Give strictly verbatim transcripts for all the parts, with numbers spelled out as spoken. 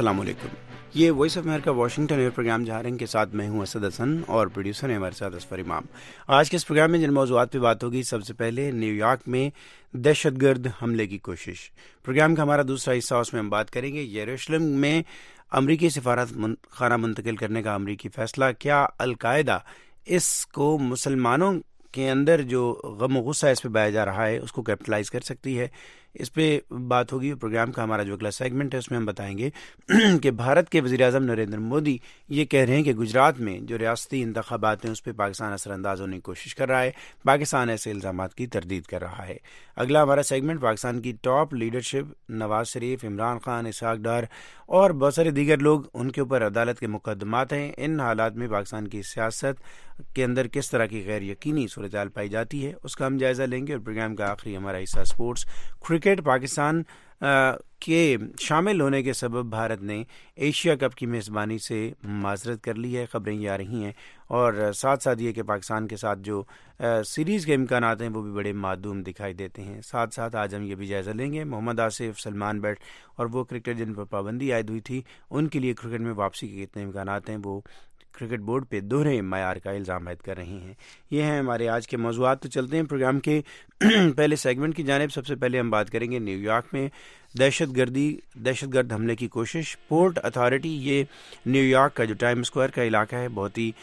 السلام علیکم. یہ Voice of America Washington air program جا رہے ہیں کے ساتھ میں ہوں اسد حسن اور پروڈیوسر ہیں ہمارے ساتھ اسفر امام. آج کے اس پروگرام میں جن موضوعات پہ بات ہوگی، سب سے پہلے نیو یارک میں دہشت گرد حملے کی کوشش. پروگرام کا ہمارا دوسرا حصہ، اس میں ہم بات کریں گے یروشلم میں امریکی سفارت خانہ منتقل کرنے کا امریکی فیصلہ. کیا القاعدہ اس کو مسلمانوں کے اندر جو غم و غصہ اس پہ پایا جا رہا ہے اس کو کیپٹلائز کر سکتی ہے؟ اس پہ بات ہوگی. پروگرام کا ہمارا جو اگلا سیگمنٹ ہے اس میں ہم بتائیں گے کہ بھارت کے وزیر اعظم نریندر مودی یہ کہہ رہے ہیں کہ گجرات میں جو ریاستی انتخابات ہیں اس پہ پاکستان اثر انداز ہونے کی کوشش کر رہا ہے. پاکستان ایسے الزامات کی تردید کر رہا ہے. اگلا ہمارا سیگمنٹ پاکستان کی ٹاپ لیڈرشپ، نواز شریف، عمران خان، اسحاق ڈار اور بہت سارے دیگر لوگ، ان کے اوپر عدالت کے مقدمات ہیں. ان حالات میں پاکستان کی سیاست کے اندر کس طرح کی غیر یقینی صورتحال پائی جاتی ہے، اس کا ہم جائزہ لیں گے. اور پروگرام کا آخری ہمارا حصہ اسپورٹس. کرکٹ، پاکستان کے شامل ہونے کے سبب بھارت نے ایشیا کپ کی میزبانی سے معذرت کر لی ہے، خبریں یہ آ رہی ہیں. اور ساتھ ساتھ یہ کہ پاکستان کے ساتھ جو سیریز کے امکانات ہیں وہ بھی بڑے معدوم دکھائی دیتے ہیں. ساتھ ساتھ آج ہم یہ بھی جائزہ لیں گے محمد آصف، سلمان بٹ اور وہ کرکٹر جن پر پابندی عائد ہوئی تھی، ان کے لیے کرکٹ میں واپسی کے کتنے امکانات ہیں. وہ کرکٹ بورڈ پہ دوہرے معیار کا الزام عائد کر رہے ہیں. یہ ہیں ہمارے آج کے موضوعات. تو چلتے ہیں پروگرام کے پہلے سیگمنٹ کی جانب. سب سے پہلے ہم بات کریں گے نیو یارک میں دہشت گردی دہشت گرد حملے کی کوشش. پورٹ اتھارٹی، یہ نیو یارک کا جو ٹائم اسکوائر کا علاقہ ہے، بہت ہی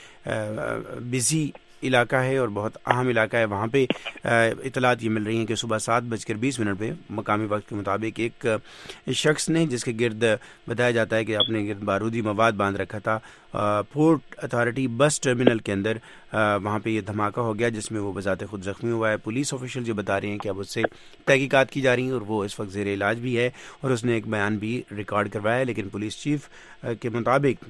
بزی علاقہ ہے اور بہت اہم علاقہ ہے. وہاں پہ اطلاعات یہ مل رہی ہیں کہ صبح سات بج کر بیس منٹ پہ مقامی وقت کے مطابق ایک شخص نے، جس کے گرد بتایا جاتا ہے کہ اپنے گرد بارودی مواد باندھ رکھا تھا، پورٹ اتھارٹی بس ٹرمینل کے اندر وہاں پہ یہ دھماکہ ہو گیا جس میں وہ بذات خود زخمی ہوا ہے. پولیس آفیشل جو بتا رہے ہیں کہ اب اس سے تحقیقات کی جا رہی ہیں اور وہ اس وقت زیر علاج بھی ہے اور اس نے ایک بیان بھی ریکارڈ کروایا ہے. لیکن پولیس چیف کے مطابق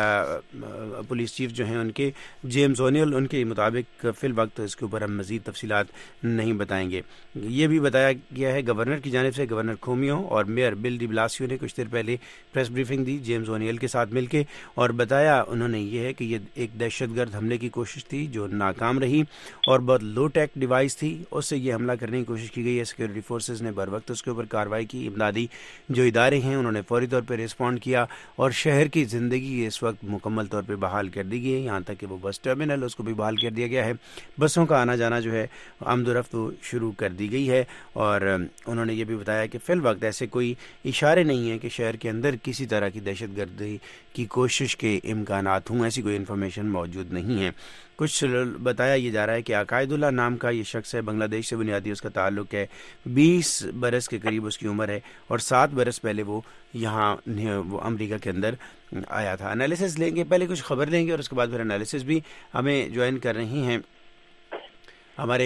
پولیس چیف جو ہیں ان کے جیمز اونیل، ان کے مطابق فی الوقت اس کے اوپر ہم مزید تفصیلات نہیں بتائیں گے. یہ بھی بتایا گیا ہے گورنر کی جانب سے، گورنر کومیو اور میئر بل ڈی بلاسیو نے کچھ دیر پہلے پریس بریفنگ دی جیمز اونیل کے ساتھ مل کے، اور بتایا انہوں نے یہ ہے کہ یہ ایک دہشت گرد حملے کی کوشش تھی جو ناکام رہی اور بہت لو ٹیک ڈیوائس تھی، اس سے یہ حملہ کرنے کی کوشش کی گئی ہے. سیکورٹی فورسز نے بر وقت اس کے اوپر کارروائی کی. امدادی جو ادارے ہیں انہوں نے فوری طور پہ رسپونڈ کیا اور شہر کی زندگی اس وقت مکمل طور پہ بحال کر دی گئی ہے. یہاں تک کہ وہ بس ٹرمینل اس کو بھی بحال کر دیا گیا ہے. بسوں کا آنا جانا جو ہے آمد و رفت شروع کر دی گئی ہے. اور انہوں نے یہ بھی بتایا کہ فی الوقت ایسے کوئی اشارے نہیں ہیں کہ شہر کے اندر کسی طرح کی دہشت گردی کی کوشش کے امکانات ہوں، ایسی کوئی انفارمیشن موجود نہیں ہے. کچھ بتایا یہ جا رہا ہے کہ عقائد اللہ نام کا یہ شخص ہے، بنگلہ دیش سے بنیادی اس کا تعلق ہے، بیس برس کے قریب اس کی عمر ہے اور سات برس پہلے وہ یہاں وہ امریکہ کے اندر آیا تھا. انالیسس لیں گے، پہلے کچھ خبر لیں گے اور اس کے بعد پھر انالیسس بھی ہمیں جوائن کر رہی ہیں ہمارے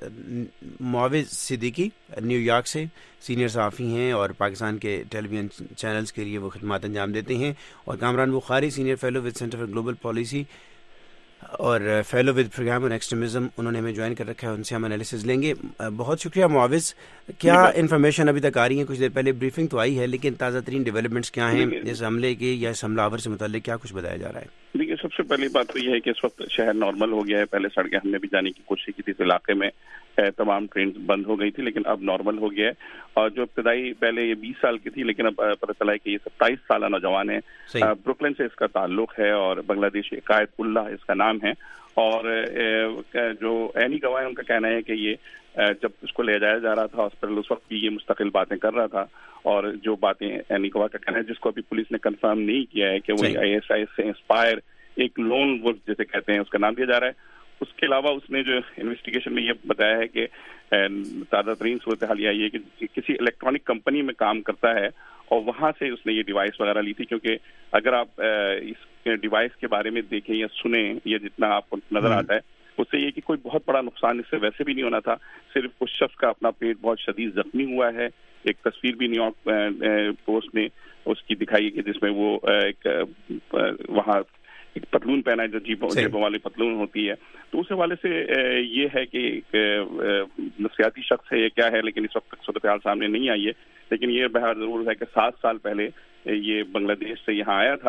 معاوض صدیقی نیو یارک سے، سینئر صحافی ہیں اور پاکستان کے ٹیلی ویژن چینلز کے لیے وہ خدمات انجام دیتے ہیں، اور Kamran Bukhari, senior fellow with Centre for Global Policy اور فیلو ود پروگرام اور ایکسٹریمزم، انہوں نے ہمیں جوائن کر رکھا ہے، ان سے ہم انالیسز لیں گے. بہت شکریہ معاوض. کیا انفارمیشن ابھی تک آ رہی ہے؟ کچھ دیر پہلے بریفنگ تو آئی ہے لیکن تازہ ترین ڈیولپمنٹس کیا ہیں اس حملے کے یا اس حملہ آور سے متعلق کیا کچھ بتایا جا رہا ہے؟ دیکھیے، سب سے پہلی بات تو یہ ہے کہ اس وقت شہر نارمل ہو گیا ہے. پہلے سڑکیں ہم نے بھی جانے کی کوشش کی تھی اس علاقے میں، تمام ٹرین بند ہو گئی تھی لیکن اب نارمل ہو گیا ہے. اور جو ابتدائی پہلے یہ بیس سال کی تھی لیکن اب پتہ چلا ہے کہ یہ ستائیس سالہ نوجوان ہے. بروکلن سے اس کا تعلق ہے اور بنگلہ دیش عقائد اللہ اس کا نام ہے. اور جو اینی گواہ ان کا کہنا ہے کہ یہ جب اس کو لے جایا جا رہا تھا ہاسپٹل اس وقت بھی یہ مستقل باتیں کر رہا تھا، اور جو باتیں اینی گواہ کا کہنا ہے جس کو ابھی پولیس نے کنفرم نہیں کیا ہے کہ وہ آئی ایس آئی سے انسپائر ایک لون ولف جیسے کہتے ہیں اس کا نام دیا جا رہا ہے. اس کے علاوہ اس نے جو انویسٹیگیشن میں یہ بتایا ہے کہ تازہ ترین صورتحال یہ ہے کہ کسی الیکٹرانک کمپنی میں کام کرتا ہے اور وہاں سے اس نے یہ ڈیوائس وغیرہ لی تھی. کیونکہ اگر آپ اس ڈیوائس کے بارے میں دیکھیں یا سنیں یا جتنا آپ کو نظر آتا ہے اس سے یہ کہ کوئی بہت بڑا نقصان اس سے ویسے بھی نہیں ہونا تھا، صرف اس شخص کا اپنا پیٹ بہت شدید زخمی ہوا ہے. ایک تصویر بھی نیو یارک پوسٹ نے اس کی دکھائی کہ جس میں وہ ایک وہاں ایک پتلون پہنا ہے جو جیبوں جیبوں والی پتلون ہوتی ہے. تو اس حوالے سے یہ ہے کہ ایک نفسیاتی شخص ہے یہ کیا ہے، لیکن اس وقت تک صورتحال سامنے نہیں آئی ہے. لیکن یہ بہر ضرور ہے کہ سات سال پہلے یہ بنگلہ دیش سے یہاں آیا تھا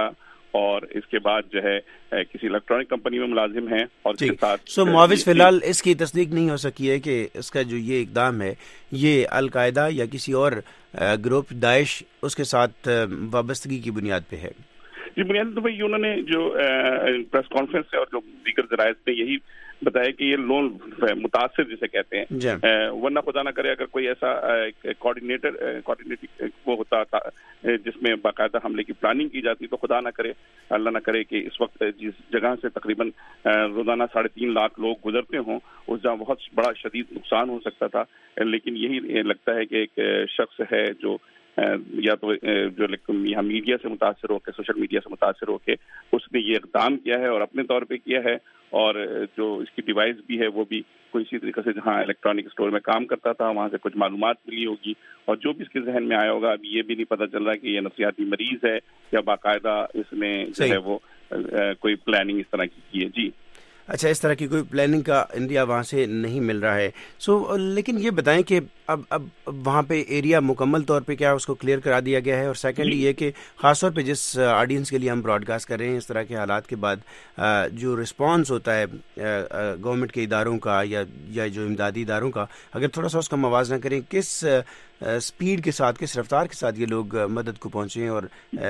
اور اس کے بعد جو ہے کسی الیکٹرانک کمپنی میں ملازم ہیں اور اس کے ساتھ سو معاوض فی الحال اس کی تصدیق نہیں ہو سکی ہے کہ اس کا جو یہ اقدام ہے یہ القاعدہ یا کسی اور گروپ داعش اس کے ساتھ وابستگی کی بنیاد پہ ہے. جی بنیاد تو بھائی انہوں نے جو پریس کانفرنس ہے اور جو دیگر ذرائع پہ یہی بتایا کہ یہ لون متاثر جسے کہتے ہیں, ورنہ خدا نہ کرے اگر کوئی ایسا کوآرڈینیٹر کوآرڈینیٹنگ وہ ہوتا تھا جس میں باقاعدہ حملے کی پلاننگ کی جاتی تو خدا نہ کرے اللہ نہ کرے کہ اس وقت جس جگہ سے تقریباً روزانہ ساڑھے تین لاکھ لوگ گزرتے ہوں اس جگہ بہت بڑا شدید نقصان ہو سکتا تھا. لیکن یہی لگتا ہے کہ ایک شخص ہے جو یا تو جو یہاں میڈیا سے متاثر ہو کے سوشل میڈیا سے متاثر ہو کے اس نے یہ اقدام کیا ہے اور اپنے طور پہ کیا ہے, اور جو اس کی ڈیوائس بھی ہے وہ بھی کوئی اسی طریقے سے جہاں الیکٹرانک اسٹور میں کام کرتا تھا وہاں سے کچھ معلومات ملی ہوگی, اور جو بھی اس کے ذہن میں آیا ہوگا ابھی یہ بھی نہیں پتہ چل رہا کہ یہ نفسیاتی مریض ہے یا باقاعدہ اس نے جو ہے وہ کوئی پلاننگ اس طرح کی کی ہے. جی اچھا, اس طرح کی کوئی پلاننگ کا انڈیا وہاں سے نہیں مل رہا ہے. سو لیکن یہ بتائیں کہ اب اب وہاں پہ ایریا مکمل طور پہ کیا اس کو کلیئر کرا دیا گیا ہے, اور سیکنڈلی یہ کہ خاص طور پہ جس آڈینس کے لیے ہم براڈ کاسٹ کر رہے ہیں اس طرح کے حالات کے بعد جو رسپانس ہوتا ہے گورنمنٹ کے اداروں کا یا یا جو امدادی اداروں کا, اگر تھوڑا سا اس کا موازنہ کریں کس اسپیڈ کے ساتھ کس رفتار کے ساتھ یہ لوگ مدد کو پہنچے ہیں اور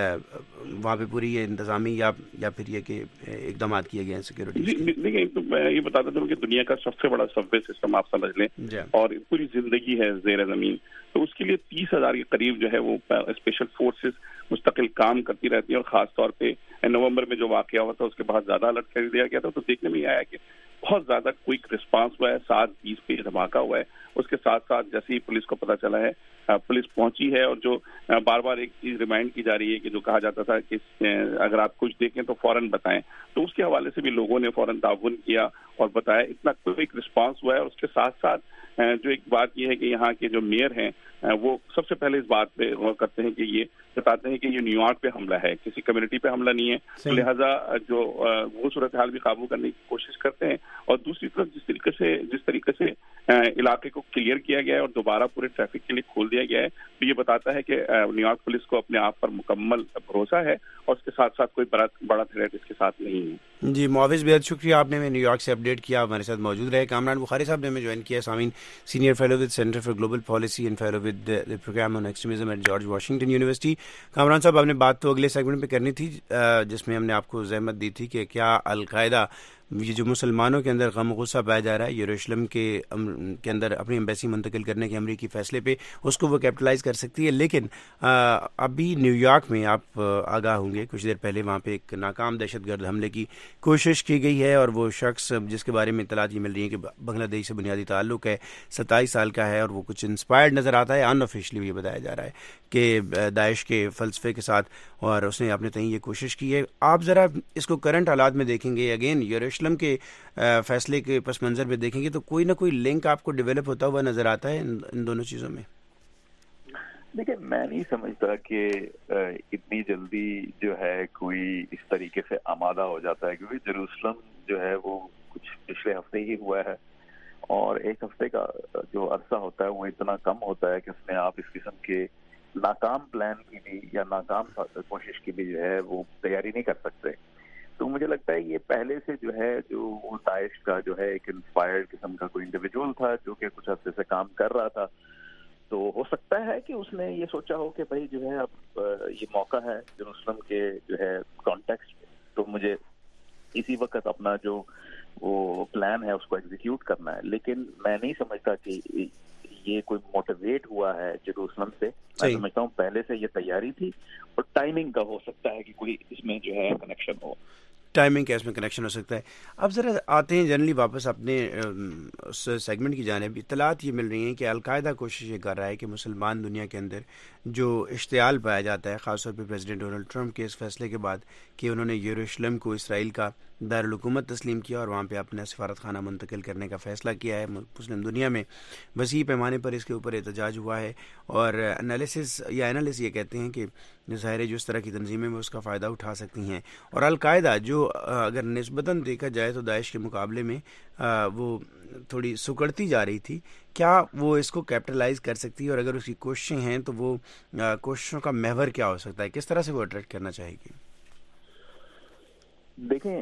وہاں پہ پوری یہ انتظامی یا یا پھر یہ کہ اقدامات کیے گئے ہیں سیکورٹی. دیکھیں تو میں یہ بتاتا ہوں کہ دنیا کا سب سے بڑا سب وے سسٹم آپ سمجھ لیں اور پوری زندگی ہے زیر زمین, تو اس کے لیے تیس ہزار کے قریب جو ہے وہ اسپیشل فورسز مستقل کام کرتی رہتی ہیں, اور خاص طور پہ نومبر میں جو واقعہ ہوا تھا اس کے بعد زیادہ الرٹ کر دیا گیا تھا. تو دیکھنے میں یہ آیا کہ بہت زیادہ کوئک رسپانس ہوا ہے, سات بیس پہ دھماکہ ہوا ہے. اس کے ساتھ ساتھ جیسے ہی پولیس کو پتہ چلا ہے پولیس پہنچی ہے, اور جو بار بار ایک چیز ریمائنڈ کی جا رہی ہے کہ جو کہا جاتا تھا کہ اگر آپ کچھ دیکھیں تو فوراً بتائیں, تو اس کے حوالے سے بھی لوگوں نے فوراً تعاون کیا اور بتایا. اتنا کوئک رسپانس ہوا ہے. اور اس کے ساتھ ساتھ جو ایک بات یہ ہے کہ یہاں کے جو میئر ہیں وہ سب سے پہلے اس بات پہ غور کرتے ہیں کہ یہ بتاتے ہیں کہ یہ نیو یارک پہ حملہ ہے, کسی کمیونٹی پہ حملہ نہیں ہے, لہٰذا جو وہ صورتحال بھی قابو کرنے کی کوشش کرتے ہیں. اور دوسری طرف جس طریقے سے جس طریقے سے علاقے کو کلیئر کیا گیا ہے اور دوبارہ پورے ٹریفک کے لیے کھول دیا گیا ہے, تو یہ بتاتا ہے کہ نیو یارک پولیس کو اپنے آپ پر مکمل بھروسہ ہے اور اس کے ساتھ ساتھ کوئی بڑا بڑا تھریٹ اس کے ساتھ نہیں ہے. جی معاوض بہت شکریہ, آپ نے میں نیو یارک سے اپڈیٹ کیا, ہمارے ساتھ موجود رہے. کامران بخاری صاحب نے ہمیں جوائن کیا, سامعین senior fellow with Centre for Global Policy and fellow with the Programme on Extremism at George Washington University. Kamran صاحب آپ نے بات تو اگلے سیگمنٹ پہ کرنی تھی جس میں ہم نے آپ کو زحمت دی تھی کہ کیا القاعدہ یہ جو مسلمانوں کے اندر غم غصہ پایا جا رہا ہے یروشلم کے کے اندر اپنی ایمبیسی منتقل کرنے کے امریکی فیصلے پہ, اس کو وہ کیپٹلائز کر سکتی ہے. لیکن ابھی نیو یارک میں آپ آگاہ ہوں گے کچھ دیر پہلے وہاں پہ ایک ناکام دہشت گرد حملے کی کوشش کی گئی ہے, اور وہ شخص جس کے بارے میں اطلاعات یہ مل رہی ہیں کہ بنگلہ دیش سے بنیادی تعلق ہے, ستائیس سال کا ہے, اور وہ کچھ انسپائرڈ نظر آتا ہے. ان آفیشلی یہ بتایا جا رہا ہے کہ داعش کے فلسفے کے ساتھ, اور اس نے اپنے تئیں یہ کوشش کی ہے. آپ ذرا اس کو کرنٹ حالات میں دیکھیں گے, اگین یروشلم کے فیصلے کے پس منظر میں دیکھیں گے, تو کوئی نہ کوئی لنک آپ کو ڈیولپ ہوتا ہوا نظر آتا ہے ان دونوں چیزوں میں. دیکھیں میں نہیں سمجھتا کہ اتنی جلدی جو ہے کوئی اس طریقے سے آمادہ ہو جاتا ہے, کیونکہ جیروسلم جو ہے وہ کچھ پچھلے ہفتے ہی ہوا ہے, اور ایک ہفتے کا جو عرصہ ہوتا ہے وہ اتنا کم ہوتا ہے کہ اس میں آپ اس قسم کے ناکام پلان کی بھی یا ناکام کوشش کی بھی جو ہے وہ تیاری نہیں کر سکتے. تو مجھے لگتا ہے یہ پہلے سے جو ہے جو وہ داعش کا جو ہے ایک انسپائرڈ قسم کا کوئی انڈیویجول تھا جو کہ کچھ عرصے سے کام کر رہا تھا, تو ہو سکتا ہے کہ اس نے یہ سوچا ہو کہ بھائی جو ہے اب یہ موقع ہے جیروسلم کے جو ہے کانٹیکسٹ, تو مجھے اسی وقت اپنا جو وہ پلان ہے اس کو ایگزیکیوٹ کرنا ہے. لیکن میں نہیں سمجھتا کہ یہ کوئی موٹیویٹ ہوا ہے جیروسلم سے, میں سمجھتا ہوں پہلے سے یہ تیاری تھی, اور ٹائمنگ کا ہو سکتا ہے کہ کوئی اس میں جو ہے کنیکشن ہو, ٹائمنگ کا اس میں کنیکشن ہو سکتا ہے. اب ذرا آتے ہیں جنرلی واپس اپنے اس سیگمنٹ کی جانب. اطلاعات یہ مل رہی ہیں کہ القاعدہ کوشش یہ کر رہا ہے کہ مسلمان دنیا کے اندر جو اشتعال پایا جاتا ہے خاص طور پہ پریزیڈنٹ ڈونلڈ ٹرمپ کے اس فیصلے کے بعد کہ انہوں نے یروشلم کو اسرائیل کا دارالحکومت تسلیم کیا اور وہاں پہ اپنا سفارت خانہ منتقل کرنے کا فیصلہ کیا ہے, مسلم دنیا میں وسیع پیمانے پر اس کے اوپر احتجاج ہوا ہے. اور انالیسس یا انالسٹ یہ کہتے ہیں کہ ظاہر جو اس طرح کی تنظیمیں وہ اس کا فائدہ اٹھا سکتی ہیں, اور القاعدہ جو اگر نسبتاً دیکھا جائے تو داعش کے مقابلے میں وہ تھوڑی سکڑتی جا رہی تھی, کیا وہ اس کو کیپٹلائز کر سکتی ہے, اور اگر اس کی کوششیں ہیں تو وہ کوششوں کا محور کیا ہو سکتا ہے, کس طرح سے وہ اٹریکٹ کرنا چاہے گی؟ دیکھیں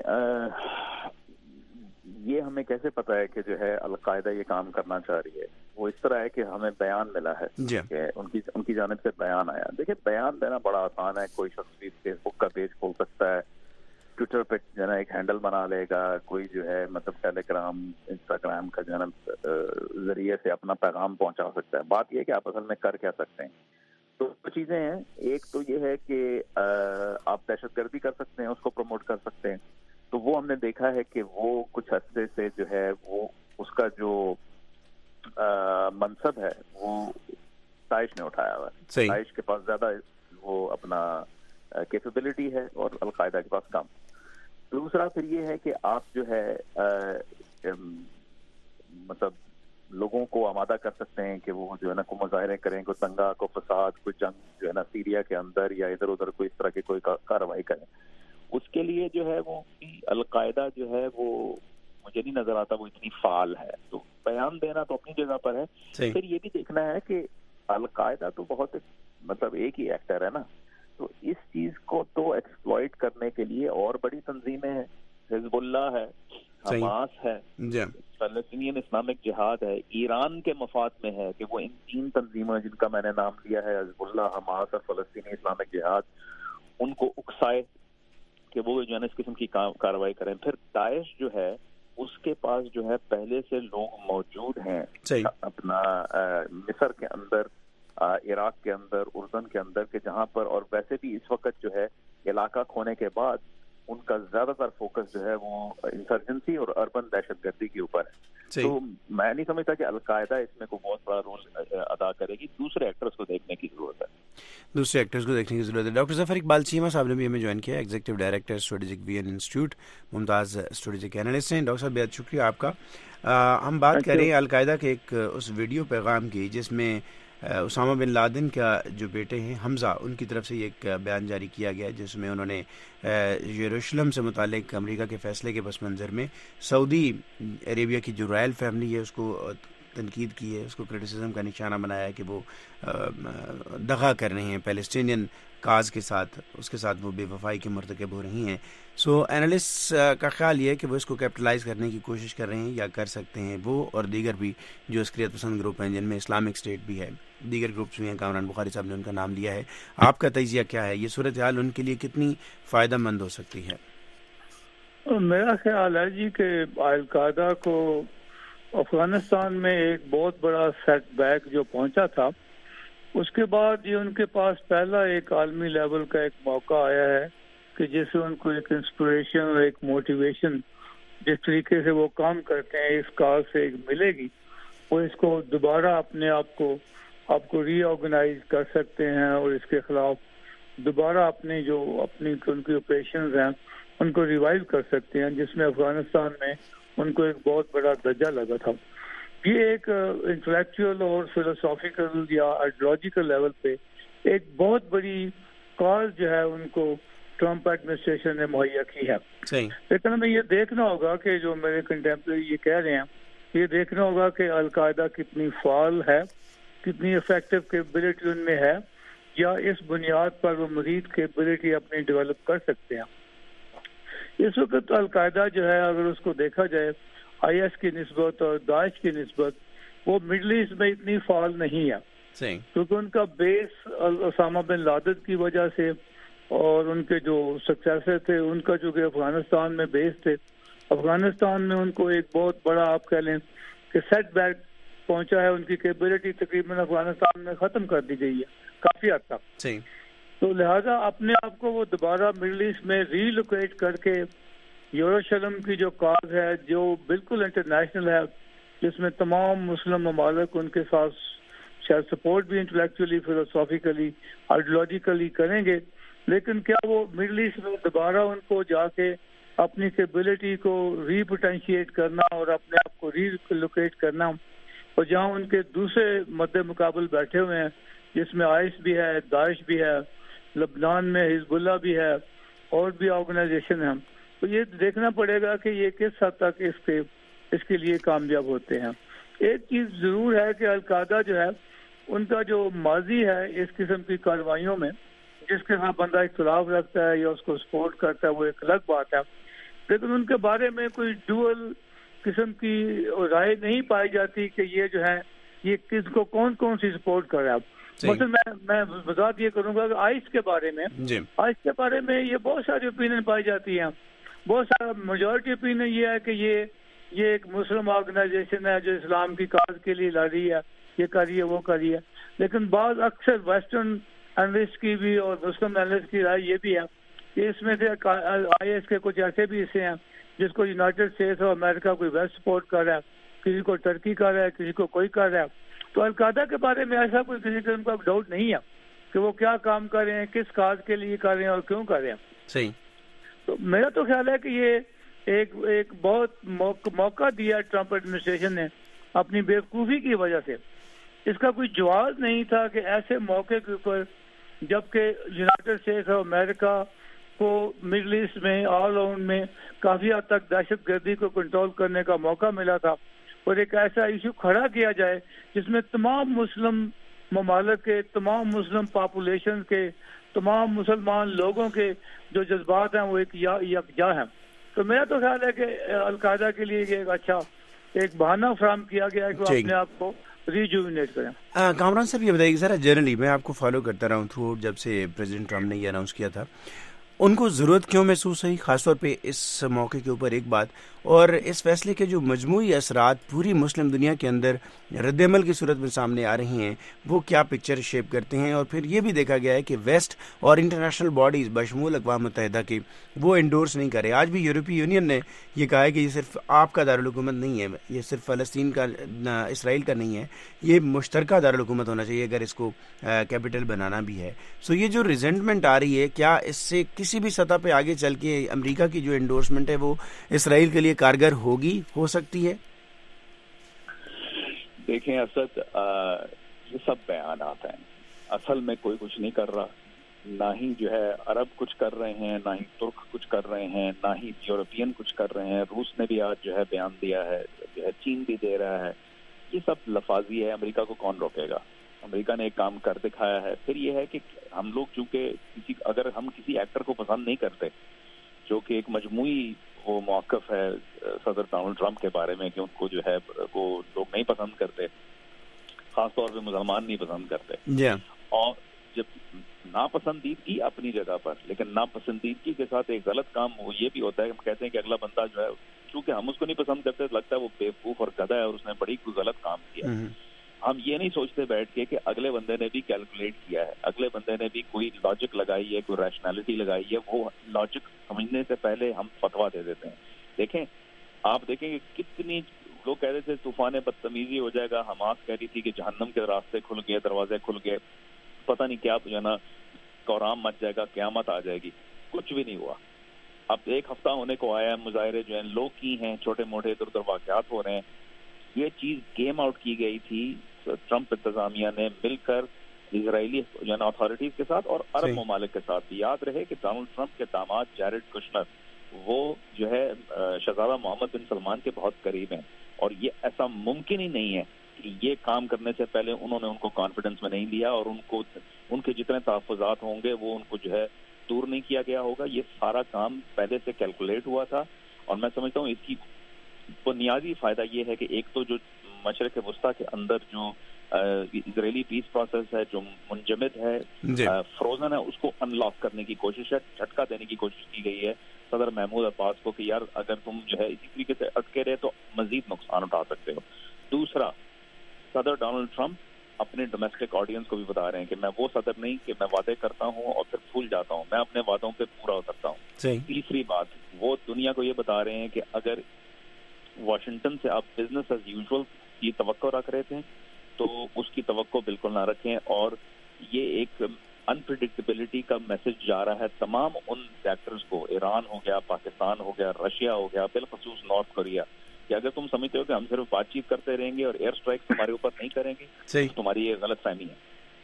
یہ ہمیں کیسے پتا ہے کہ جو ہے القاعدہ یہ کام کرنا چاہ رہی ہے؟ وہ اس طرح ہے کہ ہمیں بیان ملا ہے کہ ان کی ان کی جانب سے بیان آیا. دیکھیں بیان دینا بڑا آسان ہے. کوئی شخص بھی فیس بک کا پیج کھول سکتا ہے, ٹویٹر پہ جو ہے نا ایک ہینڈل بنا لے گا, کوئی جو ہے مطلب ٹیلی گرام انسٹاگرام کا جو ہے نا ذریعے سے اپنا پیغام پہنچا سکتا ہے. بات یہ ہے کہ آپ اصل میں کر کیا سکتے ہیں. تو دو چیزیں ہیں. ایک تو یہ ہے کہ آپ دہشت گردی کر سکتے ہیں, اس کو پروموٹ کر سکتے ہیں. تو وہ ہم نے دیکھا ہے کہ وہ کچھ عرصے سے جو ہے وہ اس کا جو منصب ہے وہ داعش نے اٹھایا ہوا ہے. داعش کے پاس زیادہ وہ اپنا کیپیبلٹی ہے اور القاعدہ کے پاس کم. دوسرا پھر یہ ہے کہ آپ جو ہے مطلب لوگوں کو آمادہ کر سکتے ہیں کہ وہ جو ہے نا کوئی مظاہرے کریں, کوئی دنگا, کوئی فساد, کوئی جنگ جو ہے نا سیریا کے اندر یا ادھر ادھر کوئی اس طرح کی کوئی کارروائی کریں. اس کے لیے جو ہے وہ القاعدہ جو ہے وہ مجھے نہیں نظر آتا وہ اتنی فعال ہے. تو بیان دینا تو اپنی جگہ پر ہے. پھر یہ بھی دیکھنا ہے کہ القاعدہ تو بہت مطلب ایک ہی ایکٹر ہے نا, تو اس چیز کو تو ایکسپلائٹ کرنے کے لیے اور بڑی تنظیمیں ہیں. حزب اللہ ہے, حماس ہے, فلسطینین اسلامک جہاد ہے. ایران کے مفاد میں ہے کہ وہ ان تین تنظیموں جن کا میں نے نام لیا ہے, حزب اللہ, حماس اور فلسطینی اسلامک جہاد, ان کو اکسائے کہ وہ جو ہے نا اس قسم کی کارروائی کریں. پھر داعش جو ہے اس کے پاس جو ہے پہلے سے لوگ موجود ہیں اپنا مصر کے اندر, عراق کے اندر, اردن کے اندر, کہ جہاں پر, اور ویسے بھی اس وقت جو ہے علاقہ کھونے کے بعد ان کا زیادہ تر فوکس جو ہے وہ انسرجنسی اور اربن دہشت گردی کے اوپر ہے. تو میں نہیں سمجھتا کہ القاعدہ اس میں کوئی بہت بڑا رول ادا کرے گی. دوسرے ایکٹرز کو دیکھنے کی ضرورت ہے. دوسرے ایکٹرز کو دیکھنے کی ضرورت ہے. ڈاکٹر ظفر اقبال چیمہ صاحب نے بھی ہمیں جوائن کیا, executive director Strategic Vision Institute, ممتاز اسٹریٹجک اینالسٹ ہیں. ڈاکٹر صاحب بہت شکریہ آپ کا. ہم بات کر رہے ہیں القاعدہ کے ایک اس ویڈیو پیغام کی جس میں اسامہ بن لادن کا جو بیٹے ہیں حمزہ, ان کی طرف سے یہ ایک بیان جاری کیا گیا جس میں انہوں نے یروشلم سے متعلق امریکہ کے فیصلے کے پس منظر میں سعودی عربیہ کی جو رائل فیملی ہے اس کو تنقید کی ہے, اس کو کرٹیسزم کا نشانہ بنایا ہے کہ وہ دغا کر رہے ہیں پیلسٹینین کاز کے ساتھ, اس کے ساتھ وہ بے وفائی کے مرتکب ہو رہی ہیں. سو اینالسٹ کا خیال یہ ہے کہ وہ اس کو کیپٹلائز کرنے کی کوشش کر رہے ہیں یا کر سکتے ہیں وہ اور دیگر بھی جو عسکریت پسند گروپ ہیں جن میں اسلامک اسٹیٹ بھی ہے, دیگر گروپس بھی ہیں. کامران بخاری صاحب نے ان کا نام لیا ہے. آپ کا تجزیہ کیا ہے؟ یہ صورتحال ان کے لیے کتنی فائدہ مند ہو سکتی ہے؟ میرا خیال ہے جی کہ القاعدہ کو افغانستان میں ایک بہت بڑا سیٹ بیک جو پہنچا تھا, اس کے بعد یہ ان کے پاس پہلا ایک عالمی لیول کا ایک موقع آیا ہے کہ جس سے ان کو ایک انسپریشن اور ایک موٹیویشن جس طریقے سے وہ کام کرتے ہیں اس کاز سے ایک ملے گی, وہ اس کو دوبارہ اپنے آپ کو آپ کو ری آرگنائز کر سکتے ہیں اور اس کے خلاف دوبارہ اپنے جو اپنی ان کی آپریشنز ہیں ان کو ریوائیو کر سکتے ہیں, جس میں افغانستان میں ان کو ایک بہت بڑا درجہ لگا تھا. یہ ایک انٹلیکچوئل اور فلسافیکل یا آئیڈیالوجیکل لیول پہ ایک بہت بڑی کاز جو ہے ان کو ٹرمپ ایڈمنسٹریشن نے مہیا کی ہے. لیکن ہمیں یہ دیکھنا ہوگا کہ جو میرے کنٹمپریری یہ کہہ رہے ہیں, یہ دیکھنا ہوگا کہ القاعدہ کتنی فعال ہے, کتنی افیکٹو کیپبلٹی ان میں ہے, یا اس بنیاد پر وہ مزید کیپبلٹی اپنی ڈیولپ کر سکتے ہیں. اس وقت القاعدہ جو ہے اگر اس کو دیکھا جائے آئی ایس کی نسبت اور داعش کی نسبت وہ مڈل ایسٹ میں اتنی فعال نہیں ہے, کیونکہ ان کا بیس اسامہ بن لادن کی وجہ سے اور ان کے جو سکسیسر تھے ان کا جو کہ افغانستان میں بیس تھے, افغانستان میں ان کو ایک بہت بڑا آپ کہہ لیں کہ سیٹ بیک پہنچا ہے. ان کی کیپبلٹی تقریباً افغانستان میں ختم کر دی گئی ہے کافی حد تک. تو لہذا اپنے آپ کو وہ دوبارہ مڈل ایسٹ میں ری لوکیٹ کر کے یروشلم کی جو کاز ہے جو بالکل انٹرنیشنل ہے, جس میں تمام مسلم ممالک ان کے ساتھ شاید سپورٹ بھی انٹلیکچولی, فلسافیکلی, آئیڈیالوجیکلی کریں گے, لیکن کیا وہ مڈل ایسٹ میں دوبارہ ان کو جا کے اپنی کیپبلٹی کو ری پوٹینشیٹ کرنا اور اپنے آپ کو ری لوکیٹ کرنا, اور جہاں ان کے دوسرے مد مقابل بیٹھے ہوئے ہیں جس میں آئس بھی ہے, داعش بھی ہے, لبنان میں حزب اللہ بھی ہے اور بھی آرگنائزیشن ہیں, تو یہ دیکھنا پڑے گا کہ یہ کس حد تک اس کے اس کے لیے کامیاب ہوتے ہیں. ایک چیز ضرور ہے کہ القاعدہ جو ہے ان کا جو ماضی ہے اس قسم کی کارروائیوں میں, جس کے ساتھ بندہ اختلاف رکھتا ہے یا اس کو سپورٹ کرتا ہے وہ ایک الگ بات ہے, لیکن ان کے بارے میں کوئی ڈوئل قسم کی رائے نہیں پائی جاتی کہ یہ جو ہے یہ کس کو کون کون سی سپورٹ کر رہا ہے. مثلا میں میں وضاحت یہ کروں گا کہ آئس کے بارے میں آئس کے بارے میں یہ بہت ساری اوپینین پائی جاتی ہیں. بہت سارا میجورٹی اوپینین یہ ہے کہ یہ یہ ایک مسلم آرگنائزیشن ہے جو اسلام کی کاز کے لیے لڑ رہی ہے, یہ کر رہی ہے, وہ کر رہی ہے. لیکن بعض اکثر ویسٹرن اینالسٹ کی بھی اور مسلم اینالسٹ کی رائے یہ بھی ہے کہ اس میں سے آئی ایس کے کچھ ایسے بھی حصے ہیں جس کو یونائٹیڈ اسٹیٹس اور امریکہ کوئی ویسٹ سپورٹ کر رہا ہے, کسی کو ٹرکی کر رہا ہے, کسی کو کوئی کر رہا ہے. تو القاعدہ کے بارے میں ایسا کوئی کسی قسم کا ڈاؤٹ نہیں ہے کہ وہ کیا کام کر رہے ہیں, کس کاز کے لیے کر رہے ہیں اور کیوں کر رہے ہیں. صحیح. تو میرا تو خیال ہے کہ یہ ایک ایک بہت موقع دیا ٹرمپ ایڈمنسٹریشن نے اپنی بیوقوفی کی وجہ سے. اس کا کوئی جواز نہیں تھا کہ ایسے موقع کے اوپر جبکہ یونائٹیڈ اسٹیٹس اور امریکہ کو مڈل ایسٹ میں آل راؤنڈ میں کافی حد تک دہشت گردی کو کنٹرول کرنے کا موقع ملا تھا, اور ایک ایسا ایشو کھڑا کیا جائے جس میں تمام مسلم ممالک کے, تمام مسلم پاپولیشن کے, تمام مسلمان لوگوں کے جو جذبات ہیں وہ ایک یکجا ہیں. تو میرا تو خیال ہے کہ القاعدہ کے لیے یہ ایک اچھا ایک بہانہ فراہم کیا گیا ہے کہ وہ اپنے آپ کو ریجوینیٹ کریں. کامران صاحب یہ بتائیے ذرا جنرلی, میں آپ کو فالو کرتا رہا ہوں تھرو جب سے پریزیڈنٹ ٹرمپ نے یہ اناؤنس کیا تھا, ان کو ضرورت کیوں محسوس ہوئی خاص طور پہ اس موقع کے اوپر ایک بات, اور اس فیصلے کے جو مجموعی اثرات پوری مسلم دنیا کے اندر رد عمل کی صورت میں سامنے آ رہی ہیں وہ کیا پکچر شیپ کرتے ہیں. اور پھر یہ بھی دیکھا گیا ہے کہ ویسٹ اور انٹرنیشنل باڈیز بشمول اقوام متحدہ کی وہ انڈورس نہیں کرے. آج بھی یورپی یونین نے یہ کہا ہے کہ یہ صرف آپ کا دارالحکومت نہیں ہے, یہ صرف فلسطین کا اسرائیل کا نہیں ہے, یہ مشترکہ دارالحکومت ہونا چاہیے اگر اس کو کیپٹل بنانا بھی ہے. سو یہ جو ریزنٹمنٹ آ رہی ہے, کیا اس سے کسی بھی سطح پہ آگے چل کے امریکہ کی جو انڈورسمنٹ ہے وہ اسرائیل کے لیے کارگر ہوگی, ہو سکتی ہے؟ دیکھیں اسد, یہ سب بیانات ہیں, اصل میں کوئی کچھ نہیں کر رہا, نہ ہی جو ہے عرب کچھ کر رہے ہیں, نہ ہی ترک کچھ کر رہے ہیں, نہ ہی یورپین کچھ کر رہے ہیں. روس نے بھی آج جو ہے بیان دیا ہے, جو ہے چین بھی دے رہا ہے. یہ سب لفاظی ہے, امریکہ کو کون روکے گا؟ امریکہ نے ایک کام کر دکھایا ہے. پھر یہ ہے کہ ہم لوگ چونکہ کسی اگر ہم کسی ایکٹر کو پسند نہیں کرتے, جو کہ ایک مجموعی وہ موقف ہے صدر ڈونلڈ ٹرمپ کے بارے میں کہ ان کو جو ہے وہ لوگ نہیں پسند کرتے, خاص طور پہ مسلمان نہیں پسند کرتے. yeah. اور جب ناپسندیدگی اپنی جگہ پر, لیکن ناپسندیدگی کے ساتھ ایک غلط کام وہ یہ بھی ہوتا ہے, ہم کہتے ہیں کہ اگلا بندہ جو ہے چونکہ ہم اس کو نہیں پسند کرتے لگتا ہے وہ بیوقوف اور گدھا ہے اور اس نے بڑی کوئی غلط کام کیا. mm-hmm. ہم یہ نہیں سوچتے بیٹھ کے کہ اگلے بندے نے بھی کیلکولیٹ کیا ہے, اگلے بندے نے بھی کوئی لاجک لگائی ہے, کوئی ریشنالٹی لگائی ہے. وہ لاجک سمجھنے سے پہلے ہم فتوا دے دیتے ہیں. دیکھیں آپ دیکھیں کہ کتنی لوگ کہہ رہے تھے طوفان بدتمیزی ہو جائے گا, حماس کہہ رہی تھی کہ جہنم کے راستے کھل گئے, دروازے کھل گئے, پتہ نہیں کیا جو ہے نا قرآن مچ جائے گا, قیامت آ جائے گی. کچھ بھی نہیں ہوا. اب ایک ہفتہ ہونے کو آیا ہے, مظاہرے جو ہیں لوگ کی ہیں, چھوٹے موٹے ادھر ادھر واقعات ہو رہے ہیں. یہ چیز گیم آؤٹ کی گئی تھی ٹرمپ انتظامیہ نے مل کر اسرائیلی اتھارٹیز کے ساتھ اور عرب ممالک کے ساتھ. یاد رہے کہ ڈونلڈ ٹرمپ کے داماد جیرڈ کشنر وہ جو ہے شہزادہ محمد بن سلمان کے بہت قریب ہیں, اور یہ ایسا ممکن ہی نہیں ہے کہ یہ کام کرنے سے پہلے انہوں نے ان کو کانفیڈنس میں نہیں لیا اور ان کو ان کے جتنے تحفظات ہوں گے وہ ان کو جو ہے دور نہیں کیا گیا ہوگا. یہ سارا کام پہلے سے کیلکولیٹ ہوا تھا, اور میں سمجھتا ہوں اس کی بنیادی فائدہ یہ ہے کہ ایک تو جو مشرق وسطیٰ کے اندر جو اسرائیلی پیس پروسیس ہے جو منجمد ہے, فروزن ہے, اس کو ان لاک کرنے کی کوشش ہے, جھٹکا دینے کی کوشش کی گئی ہے صدر محمود عباس کو کہ یار اگر تم جو ہے اسی طریقے سے اٹکے رہے تو مزید نقصان اٹھا سکتے ہو. دوسرا, صدر ڈونلڈ ٹرمپ اپنے ڈومیسٹک آڈینس کو بھی بتا رہے ہیں کہ میں وہ صدر نہیں کہ میں وعدے کرتا ہوں اور پھر بھول جاتا ہوں, میں اپنے وعدوں پہ پورا اترتا ہوں. تیسری بات, وہ دنیا کو یہ بتا رہے ہیں کہ اگر واشنگٹن سے آپ بزنس ایز یوزول کی توقع رکھ رہے تھے تو اس کی توقع بالکل نہ رکھیں. اور یہ ایک انپریڈکٹیبلٹی کا میسج جا رہا ہے تمام ان ایکٹرز کو, ایران ہو گیا, پاکستان ہو گیا, رشیا ہو گیا, بالخصوص نارتھ کوریا, کہ اگر تم سمجھتے ہو کہ ہم صرف بات چیت کرتے رہیں گے اور ایئر اسٹرائک تمہارے اوپر نہیں کریں گے, تمہاری یہ غلط فہمی ہے.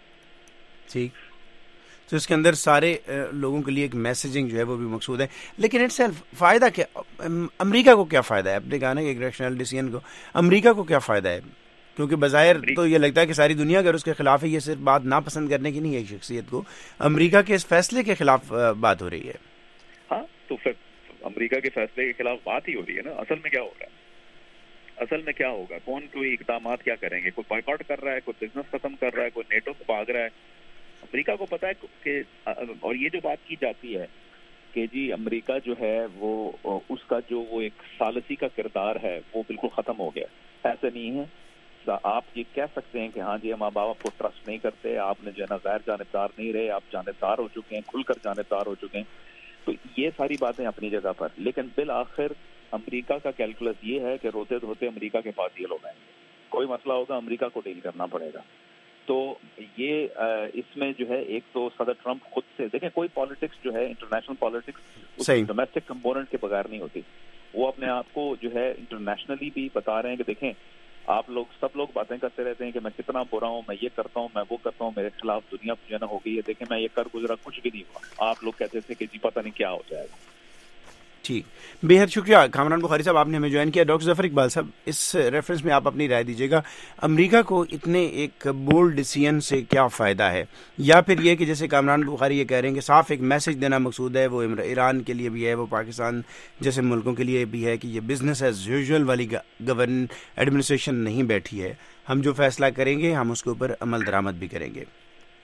ٹھیک, تو اس کے اندر سارے لوگوں کے لیے ایک میسیجنگ جو ہے وہ بھی مقصود ہے. لیکن اٹ سیلف فائدہ کیا, امریکہ کو کیا فائدہ ہے؟ آپ نے کہا نا کہ ایک ریشنل ڈیسیژن کو, امریکہ کو کیا فائدہ ہے؟ کیونکہ بظاہر تو یہ لگتا ہے کہ ساری دنیا اگر اس کے خلاف ہے, یہ صرف بات ناپسند کرنے کی نہیں ہے شخصیت کو, امریکہ کے اس فیصلے کے خلاف بات ہو رہی ہے. ہاں, تو پھر امریکہ کے فیصلے کے خلاف بات ہی ہو رہی ہے نا. اصل میں کیا ہو رہا ہے, اصل میں کیا ہوگا, کون کوئی اقدامات کیا کریں گے, کوئی بائیکاٹ کر رہا ہے, کوئی بزنس ختم کر رہا ہے, کوئی نیٹو سے بھاگ رہا ہے. امریکہ کو پتا ہے کہ, اور یہ جو بات کی جاتی ہے کہ جی امریکہ جو ہے وہ اس کا جو وہ ایک ثالثی کا کردار ہے وہ بالکل ختم ہو گیا. ایسے نہیں ہے. آپ یہ کہہ سکتے ہیں کہ ہاں جی ہم ماں باپ کو ٹرسٹ نہیں کرتے, آپ نے جو ہے نا غیر جانبدار نہیں رہے, آپ جانبدار ہو چکے ہیں, کھل کر جانبدار ہو چکے ہیں. تو یہ ساری باتیں اپنی جگہ پر, لیکن بالآخر امریکہ کا کیلکولس یہ ہے کہ روتے دھوتے امریکہ کے پاس یہ لوگ آئیں گے, کوئی مسئلہ ہوگا امریکہ کو ڈیل کرنا پڑے گا. تو یہ اس میں جو ہے ایک تو صدر ٹرمپ خود سے دیکھیں, کوئی پالیٹکس جو ہے انٹرنیشنل پالیٹکس ڈومیسٹک کمپوننٹ کے بغیر نہیں ہوتی. وہ اپنے آپ کو جو ہے انٹرنیشنلی بھی بتا رہے ہیں کہ دیکھیں آپ لوگ سب لوگ باتیں کرتے رہتے ہیں کہ میں کتنا برا ہوں, میں یہ کرتا ہوں, میں وہ کرتا ہوں, میرے خلاف دنیا جو ہے نا ہو گئی ہے, دیکھیں میں یہ کر گزرا, کچھ بھی نہیں ہوا. آپ لوگ کہتے تھے کہ جی پتہ نہیں کیا ہو جائے گا. ٹھیک, بے حد شکریہ کامران بخاری صاحب, آپ نے ہمیں جوائن کیا. ڈاکٹر ظفر اقبال صاحب, اس ریفرنس میں آپ اپنی رائے دیجیے گا, امریکہ کو اتنے ایک بولڈ ڈیسیژن سے کیا فائدہ ہے, یا پھر یہ کہ جیسے کامران بخاری یہ کہہ رہے ہیں کہ صاف ایک میسج دینا مقصود ہے, وہ ایران کے لیے بھی ہے, وہ پاکستان جیسے ملکوں کے لیے بھی ہے کہ یہ بزنس ایز یوزول والی گورن ایڈمنسٹریشن نہیں بیٹھی ہے, ہم جو فیصلہ کریں گے ہم اس کے اوپر عمل درآمد بھی کریں گے.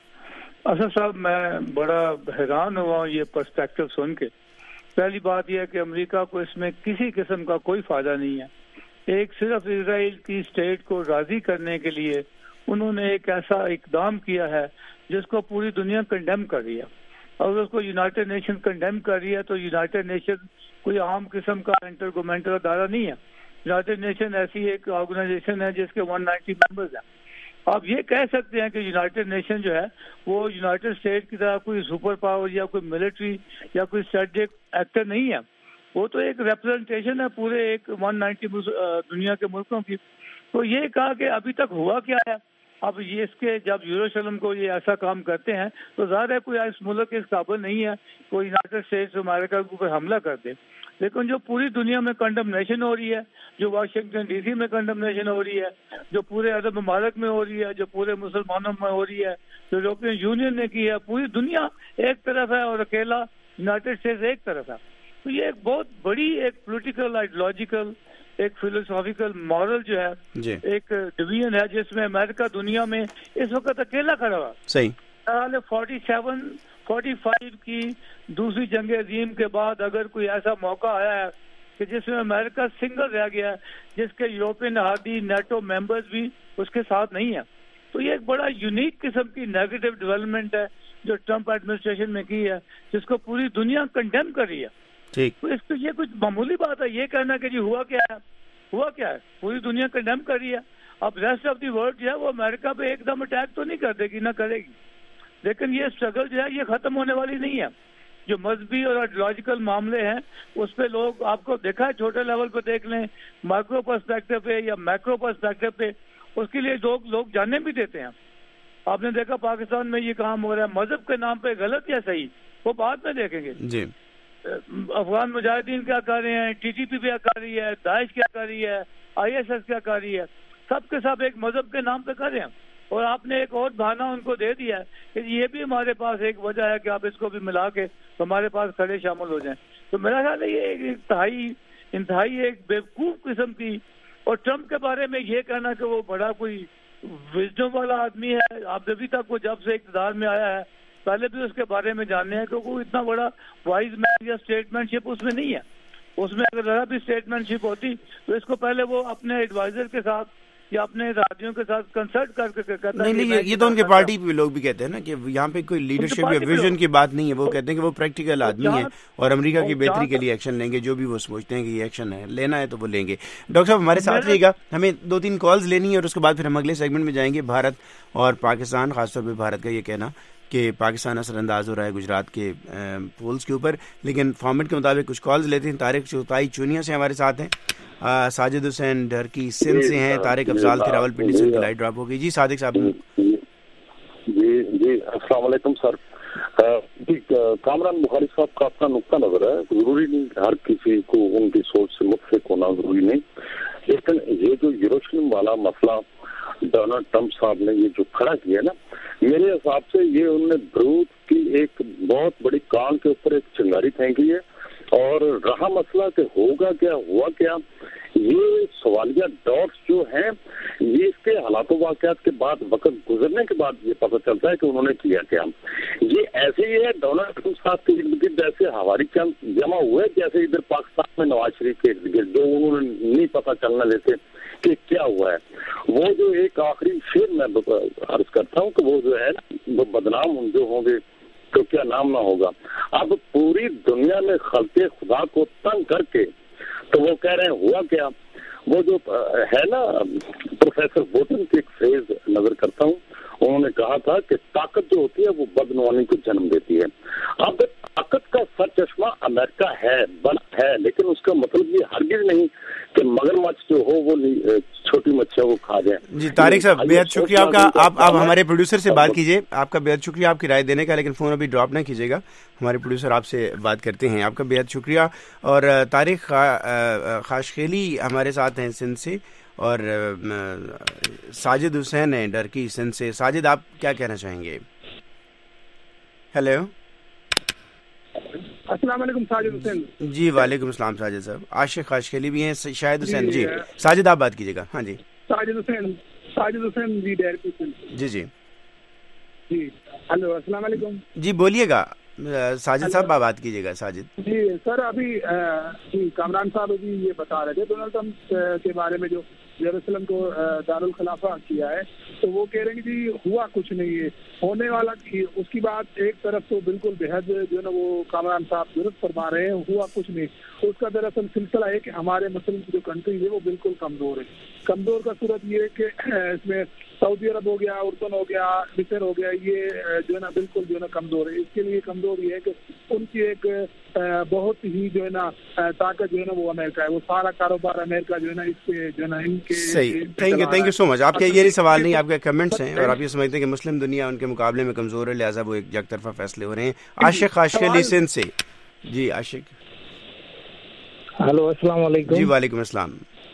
اسد صاحب, میں بڑا حیران ہوا ہوں یہ پرسپیکٹو سن کے. پہلی بات یہ ہے کہ امریکہ کو اس میں کسی قسم کا کوئی فائدہ نہیں ہے. ایک صرف اسرائیل کی اسٹیٹ کو راضی کرنے کے لیے انہوں نے ایک ایسا اقدام کیا ہے جس کو پوری دنیا کنڈیم کر رہی ہے. اگر اس کو یونائٹڈ نیشن کنڈیم کر رہی ہے تو یونائٹڈ نیشن کوئی عام قسم کا انٹر گورنمنٹل ادارہ نہیں ہے. یونائٹڈ نیشن ایسی ایک آرگنائزیشن ہے جس کے ون نائنٹی ممبرز ہیں. آپ یہ کہہ سکتے ہیں کہ یونائٹڈ نیشن جو ہے وہ یونائٹڈ اسٹیٹ کی طرح کوئی سپر پاور یا کوئی ملٹری یا کوئی اسٹریٹجک ایکٹر نہیں ہے. وہ تو ایک ریپرزنٹیشن ہے پورے ایک ون نائنٹی دنیا کے ملکوں کی. تو یہ کہا کہ ابھی تک ہوا کیا ہے. اب یہ اس کے جب یروشلم کو یہ ایسا کام کرتے ہیں تو ظاہر ہے کوئی اس ملک اس قابل نہیں ہے کوئی یونائٹڈ اسٹیٹس امریکہ کے اوپر حملہ کر دے. لیکن جو پوری دنیا میں کنڈمنیشن ہو رہی ہے, جو واشنگٹن ڈی سی میں کنڈمنیشن ہو رہی ہے, جو پورے عرب ممالک میں ہو رہی ہے, جو پورے مسلمانوں میں ہو رہی ہے, جو یورپین یونین نے کی ہے, پوری دنیا ایک طرف ہے اور اکیلا یونائٹڈ اسٹیٹس ایک طرف ہے. تو یہ ایک بہت بڑی ایک پولیٹیکل آئیڈیولوجیکل ایک فلسافیکل مورل جو ہے جی. ایک ڈویژن ہے جس میں امریکہ دنیا میں اس وقت اکیلا کھڑا ہوا. صحیح فورٹی سیون فورٹی فائیو کی دوسری جنگ عظیم کے بعد اگر کوئی ایسا موقع آیا ہے کہ جس میں امریکہ سنگل رہ گیا ہے, جس کے یورپین اتحادی نیٹو ممبرز بھی اس کے ساتھ نہیں ہیں, تو یہ ایک بڑا یونیک قسم کی نیگیٹو ڈیولپمنٹ ہے جو ٹرمپ ایڈمنسٹریشن میں کی ہے, جس کو پوری دنیا کنڈیم کر رہی ہے. تو اس کو یہ کچھ معمولی بات ہے یہ کہنا کہ جی ہوا کیا ہے, ہوا کیا ہے, پوری دنیا کنڈیم کر رہی ہے. اب ریسٹ آف دی ورلڈ جو ہے وہ امریکہ پہ ایک دم اٹیک تو نہیں کر دے گی, نہ کرے گی, لیکن یہ اسٹرگل جو ہے یہ ختم ہونے والی نہیں ہے. جو مذہبی اور آئیڈیولوجیکل معاملے ہیں اس پہ لوگ آپ کو دیکھا ہے چھوٹے لیول پہ دیکھ لیں, مائکرو پرسپیکٹو پہ یا میکرو پرسپیکٹو پہ, اس کے لیے لوگ لوگ جاننے بھی دیتے ہیں. آپ نے دیکھا پاکستان میں یہ کام ہو رہا ہے مذہب کے نام پہ, غلط یا صحیح وہ بعد میں دیکھیں گے جی. افغان مجاہدین کیا کر رہے ہیں, ٹی ٹی پی کیا کر رہی ہے, داعش کیا کر رہی ہے, آئی ایس ایس کیا کر رہی ہے, سب کے سب ایک مذہب کے نام پہ کر رہے ہیں. اور آپ نے ایک اور بہانہ ان کو دے دیا ہے کہ یہ بھی ہمارے پاس ایک وجہ ہے کہ آپ اس کو بھی ملا کے ہمارے پاس کھڑے شامل ہو جائیں. تو میرا خیال ہے یہ ایک انتہائی انتہائی ایک بیوقوف قسم کی. اور ٹرمپ کے بارے میں یہ کہنا کہ وہ بڑا کوئی وزڈم والا آدمی ہے, آپ ابھی تک وہ جب سے اقتدار میں آیا ہے پہلے بھی اس کے بارے میں جاننے ہیں کہ وہ اتنا بڑا وائز مین یا اسٹیٹمنٹ شپ اس میں نہیں ہے. اس میں اگر ذرا بھی اسٹیٹمنٹ شپ ہوتی تو اس کو پہلے وہ اپنے ایڈوائزر کے ساتھ یا اپنے رادیوں کے ساتھ کنسلٹ کر کے کرتا نہیں نہیں یہ تو ان کے پارٹی پہ لوگ بھی کہتے ہیں نا کہ یہاں پہ کوئی لیڈرشپ یا ویژن کی بات نہیں ہے. وہ کہتے ہیں کہ وہ پریکٹیکل آدمی ہیں اور امریکہ کی بہتری کے لیے ایکشن لیں گے, جو بھی وہ سوچتے ہیں کہ یہ ایکشن ہے لینا ہے تو وہ لیں گے. ڈاکٹر صاحب ہمارے ساتھ رہیے گا, ہمیں دو تین کالز لینی ہے اور اس کے بعد پھر ہم اگلے سیگمنٹ میں جائیں گے. بھارت اور پاکستان, خاص طور پہ بھارت کا یہ کہنا کہ پاکستان اثر انداز ہو رہا ہے گجرات کے پولز کے اوپر, لیکن فارمیٹ کے مطابق کچھ کالز لیتے ہیں. طارق چوتائی چونیا سے ہمارے ساتھ ہیں, ساجد حسین ڈھرکی سندھ سے ہیں, طارق افضال تھے راول پنڈی سے, لائٹ ڈراپ ہو گئی. جی صادق صاحب. جی جی السلام علیکم سر. کامران بخاری صاحب کا اپنا نقطہ نظر ہے, ضروری نہیں ہر کسی کو ان کی سوچ سے متفق ہونا ضروری نہیں, لیکن یہ جو یروشلم والا مسئلہ ڈونلڈ ٹرمپ صاحب نے یہ جو کھڑا کیا نا, میرے حساب سے یہ انہوں نے برود کی ایک بہت بڑی کان کے اوپر ایک چنگاری پھینکی ہے اور رہا مسئلہ کہ ہوگا کیا ہوا کیا، یہ سوالیہ ڈاٹس جو ہیں یہ اس کے حالات و واقعات کے بعد وقت گزرنے کے بعد یہ پتہ چلتا ہے کہ انہوں نے کیا کیا۔ یہ ایسے ہی ہے ڈونلڈ ٹرمپ صاحب کے ارد گرد ایسے ہماری چند جمع ہوئے جیسے ادھر پاکستان میں نواز شریف کے ارد گرد، جو انہوں نے نہیں پتہ چلنا دیتے کہ کیا ہوا ہے۔ وہ جو ایک آخری شعر میں عرض کرتا ہوں کہ وہ جو ہے وہ بدنام جو ہوں گے تو کیا نام نہ ہوگا۔ اب پوری دنیا میں خلق خدا کو تنگ کر کے تو وہ کہہ رہے ہیں ہوا کیا۔ وہ جو ہے نا پروفیسر بوٹن کی ایک فریز نظر کرتا ہوں، انہوں نے کہا تھا کہ طاقت جو ہوتی ہے وہ بدعنوانی کو جنم دیتی ہے۔ اب طاقت کا سر چشمہ امریکہ ہے، بنا ہے، لیکن اس کا مطلب یہ ہرگز نہیں کہ مگر مچھ جو ہو وہ چھوٹی مچھلیاں وہ کھا جائیں۔ جی طارق صاحب بہت شکریہ آپ کا، آپ آپ ہمارے پروڈیوسر سے بات کیجیے، آپ کا بہت شکریہ آپ کی رائے دینے کا، لیکن فون ابھی ڈراپ نہ کیجیے گا، ہمارے پروڈیوسر آپ سے بات کرتے ہیں۔ آپ کا بہت شکریہ۔ اور طارق خاشقیلی ہمارے ساتھ ہیں سندھ سے، اور ساجد حسین ہیں ڈرکی سندھ سے۔ ساجد آپ کیا کہنا چاہیں گے؟ ہیلو السلام علیکم ساجد حسین۔ جی وعلیکم السلام ساجد صاحب۔ عاشق خاشقیلی بھی ہیں، شاہد حسین۔ جی ساجد آپ بات کیجیے گا۔ ہاں جی ساجد حسین، ساجد حسین جی ڈیرکی سندھ۔ جی جی جی ہلو السلام علیکم۔ جی بولیے گا ساجد صاحب، آپ بات کیجیے گا۔ ساجد جی سر ابھی جی کامران صاحب ابھی یہ بتا رہے تھے ڈونلڈ ٹرمپ کے بارے میں جو یروشلم کو دارالخلافہ کیا ہے، تو وہ کہہ رہے ہیں کہ جی ہوا کچھ نہیں ہے، ہونے والا اس کی بات ایک طرف تو بالکل بےحد جو ہے نا وہ کامران صاحب درست فرما رہے ہیں، ہوا کچھ نہیں۔ اس کا دراصل سلسلہ ہے کہ ہمارے مسلم کی جو کنٹری ہے وہ بالکل کمزور ہے۔ کمزور کا صورت یہ ہے کہ اس میں سعودی عرب ہو گیا، اردن ہو گیا، مصر ہو گیا، یہ جو ہے نا بالکل جو ہے نا کمزور ہے۔ اس کے لیے کمزور یہ ہے کہ ان کی ایک بہت ہی جو ہے نا طاقت جو ہے نا وہ امریکہ ہے، وہ سارا کاروبار امریکہ جو ہے نا اس سے جو ہے نا ان کے صحیح۔ Thank you thank you so much. آپ کے یہ نہیں سوال نہیں، آپ کے کمنٹس ہیں، اور آپ یہ سمجھتے ہیں کہ مسلم دنیا ان کے مقابلے میں کمزور ہے، لہٰذا وہ ایک یک طرفہ فیصلے ہو رہے ہیں۔ عاشق خاشقیلی سندھ سے۔ جی عاشق۔ ہلو السلام علیکم۔ جی وعلیکم السلام۔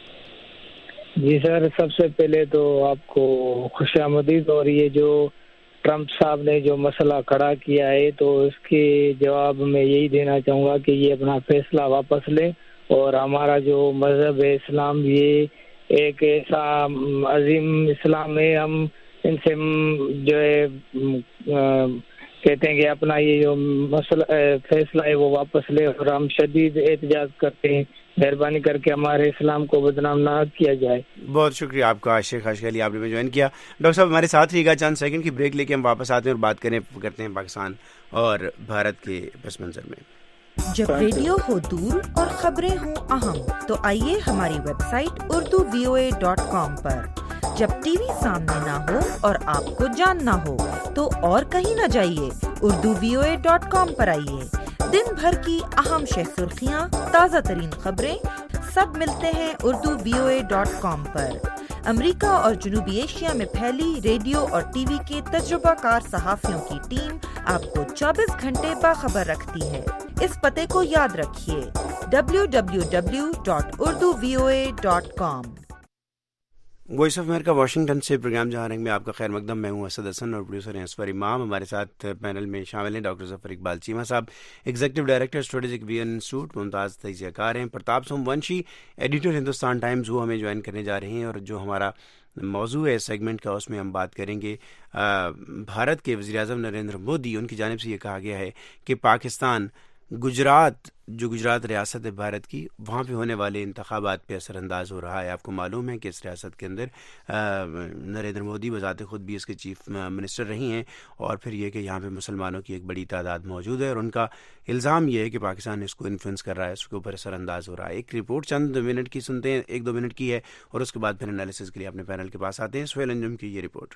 جی سر سب سے پہلے تو آپ کو خوش آمدید، اور یہ جو ٹرمپ صاحب نے جو مسئلہ کھڑا کیا ہے تو اس کے جواب میں یہی دینا چاہوں گا کہ یہ اپنا فیصلہ واپس لیں، اور ہمارا جو مذہب ہے اسلام یہ ایک ایسا عظیم اسلام ہے، ہم ان سے جو ہے کہتے ہیں کہ اپنا یہ جو مسئلہ فیصلہ ہے وہ واپس لے، اور ہم شدید احتجاج کرتے ہیں، مہربانی کر کے ہمارے اسلام کو بدنام نہ کیا جائے۔ بہت شکریہ آپ کا عاشق خاشقیلی، آپ نے جوائن کیا۔ ڈاکٹر صاحب ہمارے ساتھ رہیے گا، چند سیکنڈ کی بریک لے کے ہم واپس آتے ہیں اور بات کریں کرتے ہیں پاکستان اور بھارت کے پس منظر میں۔ جب ریڈیو ہو دور اور خبریں ہوں اہم تو آئیے ہماری website Urdu V O A dot com پر۔ جب ٹی وی سامنے نہ ہو اور آپ کو جاننا ہو تو اور کہیں نہ جائیے، Urdu V O A dot com پر آئیے۔ دن بھر کی اہم شہ سرخیاں، تازہ ترین خبریں سب ملتے ہیں Urdu V O A dot com پر۔ امریکہ اور جنوبی ایشیا میں پھیلی ریڈیو اور ٹی وی کے تجربہ کار صحافیوں کی ٹیم آپ کو چوبیس گھنٹے باخبر رکھتی ہے۔ اس پتے کو یاد رکھیے، W W W dot Urdu V O A dot com. Voice of America Washington سے پروگرام جہاں رنگ میں آپ کا خیر مقدم، میں ہوں اسد حسن اور پروڈیوسر ہیں اسفر امام۔ ہمارے ساتھ پینل میں شامل ہیں ڈاکٹر ظفر اقبال چیمہ صاحب، executive director Strategic Vision Institute, ممتاز تجزیہ کار ہیں، پرتاپ سوم ونشی ایڈیٹر ہندوستان ٹائمز، وہ ہمیں جوائن کرنے جا رہے ہیں، اور جو ہمارا موضوع ہے سیگمنٹ کا اس میں ہم بات کریں گے بھارت کے وزیر اعظم نریندر مودی، ان کی جانب سے یہ کہا گیا ہے کہ پاکستان گجرات جو گجرات ریاست ہے بھارت کی، وہاں پہ ہونے والے انتخابات پہ اثر انداز ہو رہا ہے۔ آپ کو معلوم ہے کہ اس ریاست کے اندر نریندر مودی بذات خود بھی اس کے چیف منسٹر رہی ہیں، اور پھر یہ کہ یہاں پہ مسلمانوں کی ایک بڑی تعداد موجود ہے، اور ان کا الزام یہ ہے کہ پاکستان اس کو انفلوئنس کر رہا ہے، اس کے اوپر اثر انداز ہو رہا ہے۔ ایک رپورٹ چند منٹ کی سنتے ہیں، ایک دو منٹ کی ہے، اور اس کے بعد پھر انالیسس کے لیے اپنے پینل کے پاس آتے ہیں۔ سہیل انجم کی یہ رپورٹ۔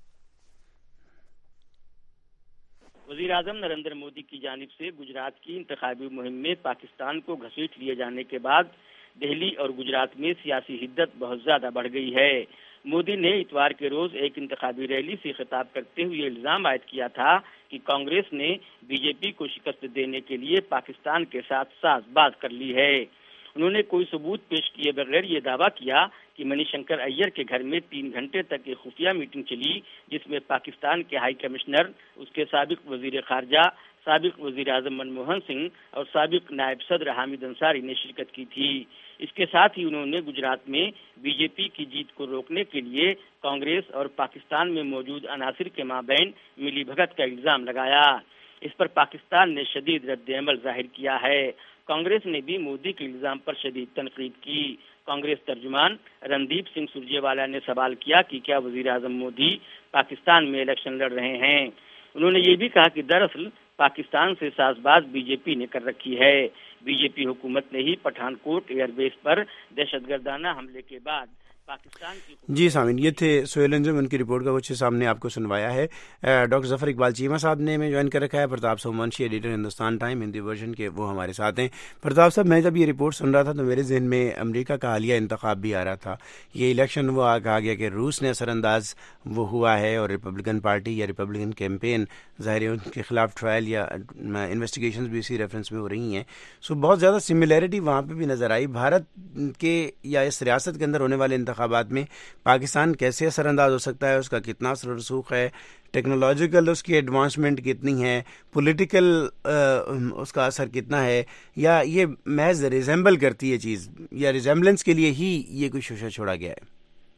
وزیر اعظم نریندر مودی کی جانب سے گجرات کی انتخابی مہم میں پاکستان کو گھسیٹ لیے جانے کے بعد دہلی اور گجرات میں سیاسی حدت بہت زیادہ بڑھ گئی ہے۔ مودی نے اتوار کے روز ایک انتخابی ریلی سے خطاب کرتے ہوئے الزام عائد کیا تھا کہ کانگریس نے بی جے پی کو شکست دینے کے لیے پاکستان کے ساتھ ساز باز کر لی ہے۔ انہوں نے کوئی ثبوت پیش کیے بغیر یہ دعویٰ کیا کہ منی شنکر ایئر کے گھر میں تین گھنٹے تک ایک خفیہ میٹنگ چلی جس میں پاکستان کے ہائی کمشنر، اس کے سابق وزیر خارجہ، سابق وزیر اعظم منموہن سنگھ اور سابق نائب صدر حامد انصاری نے شرکت کی تھی۔ اس کے ساتھ ہی انہوں نے گجرات میں بی جے پی کی جیت کو روکنے کے لیے کانگریس اور پاکستان میں موجود عناصر کے مابین ملی بھگت کا الزام لگایا۔ اس پر پاکستان نے شدید رد عمل ظاہر کیا ہے۔ کانگریس نے بھی مودی کے الزام پر شدید تنقید کی۔ کانگریس ترجمان رندیپ سنگھ سرجیوالا نے سوال کیا کہ کیا وزیر اعظم مودی پاکستان میں الیکشن لڑ رہے ہیں۔ انہوں نے یہ بھی کہا کہ دراصل پاکستان سے ساز باز بی جے پی نے کر رکھی ہے۔ بی جے پی حکومت نے ہی پٹھان کوٹ ایئر بیس پر دہشت گردانہ حملے کے بعد پاکستان کی جی سامعین، یہ تھے سہیل انجم، ان کی رپورٹ کا کچھ سامنے آپ کو سنوایا ہے۔ ڈاکٹر ظفر اقبال چیمہ صاحب نے ہمیں جوائن کر رکھا ہے، Pratap Somvanshi editor Hindustan Time Hindi version کے، وہ ہمارے ساتھ ہیں۔ پرتاپ صاحب، میں جب یہ رپورٹ سن رہا تھا تو میرے ذہن میں امریکہ کا حالیہ انتخاب بھی آ رہا تھا۔ یہ الیکشن وہ کہا گیا کہ روس نے اثر انداز وہ ہوا ہے اور ریپبلکن پارٹی یا ریپبلکن کیمپین ظاہر ہے ان کے خلاف ٹرائل یا انویسٹیگیشنز بھی اسی ریفرنس میں ہو رہی ہیں۔ سو بہت زیادہ سملیرٹی وہاں پہ بھی نظر آئی۔ بھارت کے یا اس ریاست کے اندر ہونے والے انتخابات میں پاکستان کیسے اثر انداز ہو سکتا ہے، اس کا کتنا اثر رسوخ ہے، ٹیکنالوجیکل اس کی ایڈوانسمنٹ کتنی ہے، پولیٹیکل اس کا اثر کتنا ہے، یا یہ محض ریزیمبل کرتی ہے چیز، یا ریزیمبلنس کے لیے ہی یہ کوئی شوشہ چھوڑا گیا ہے؟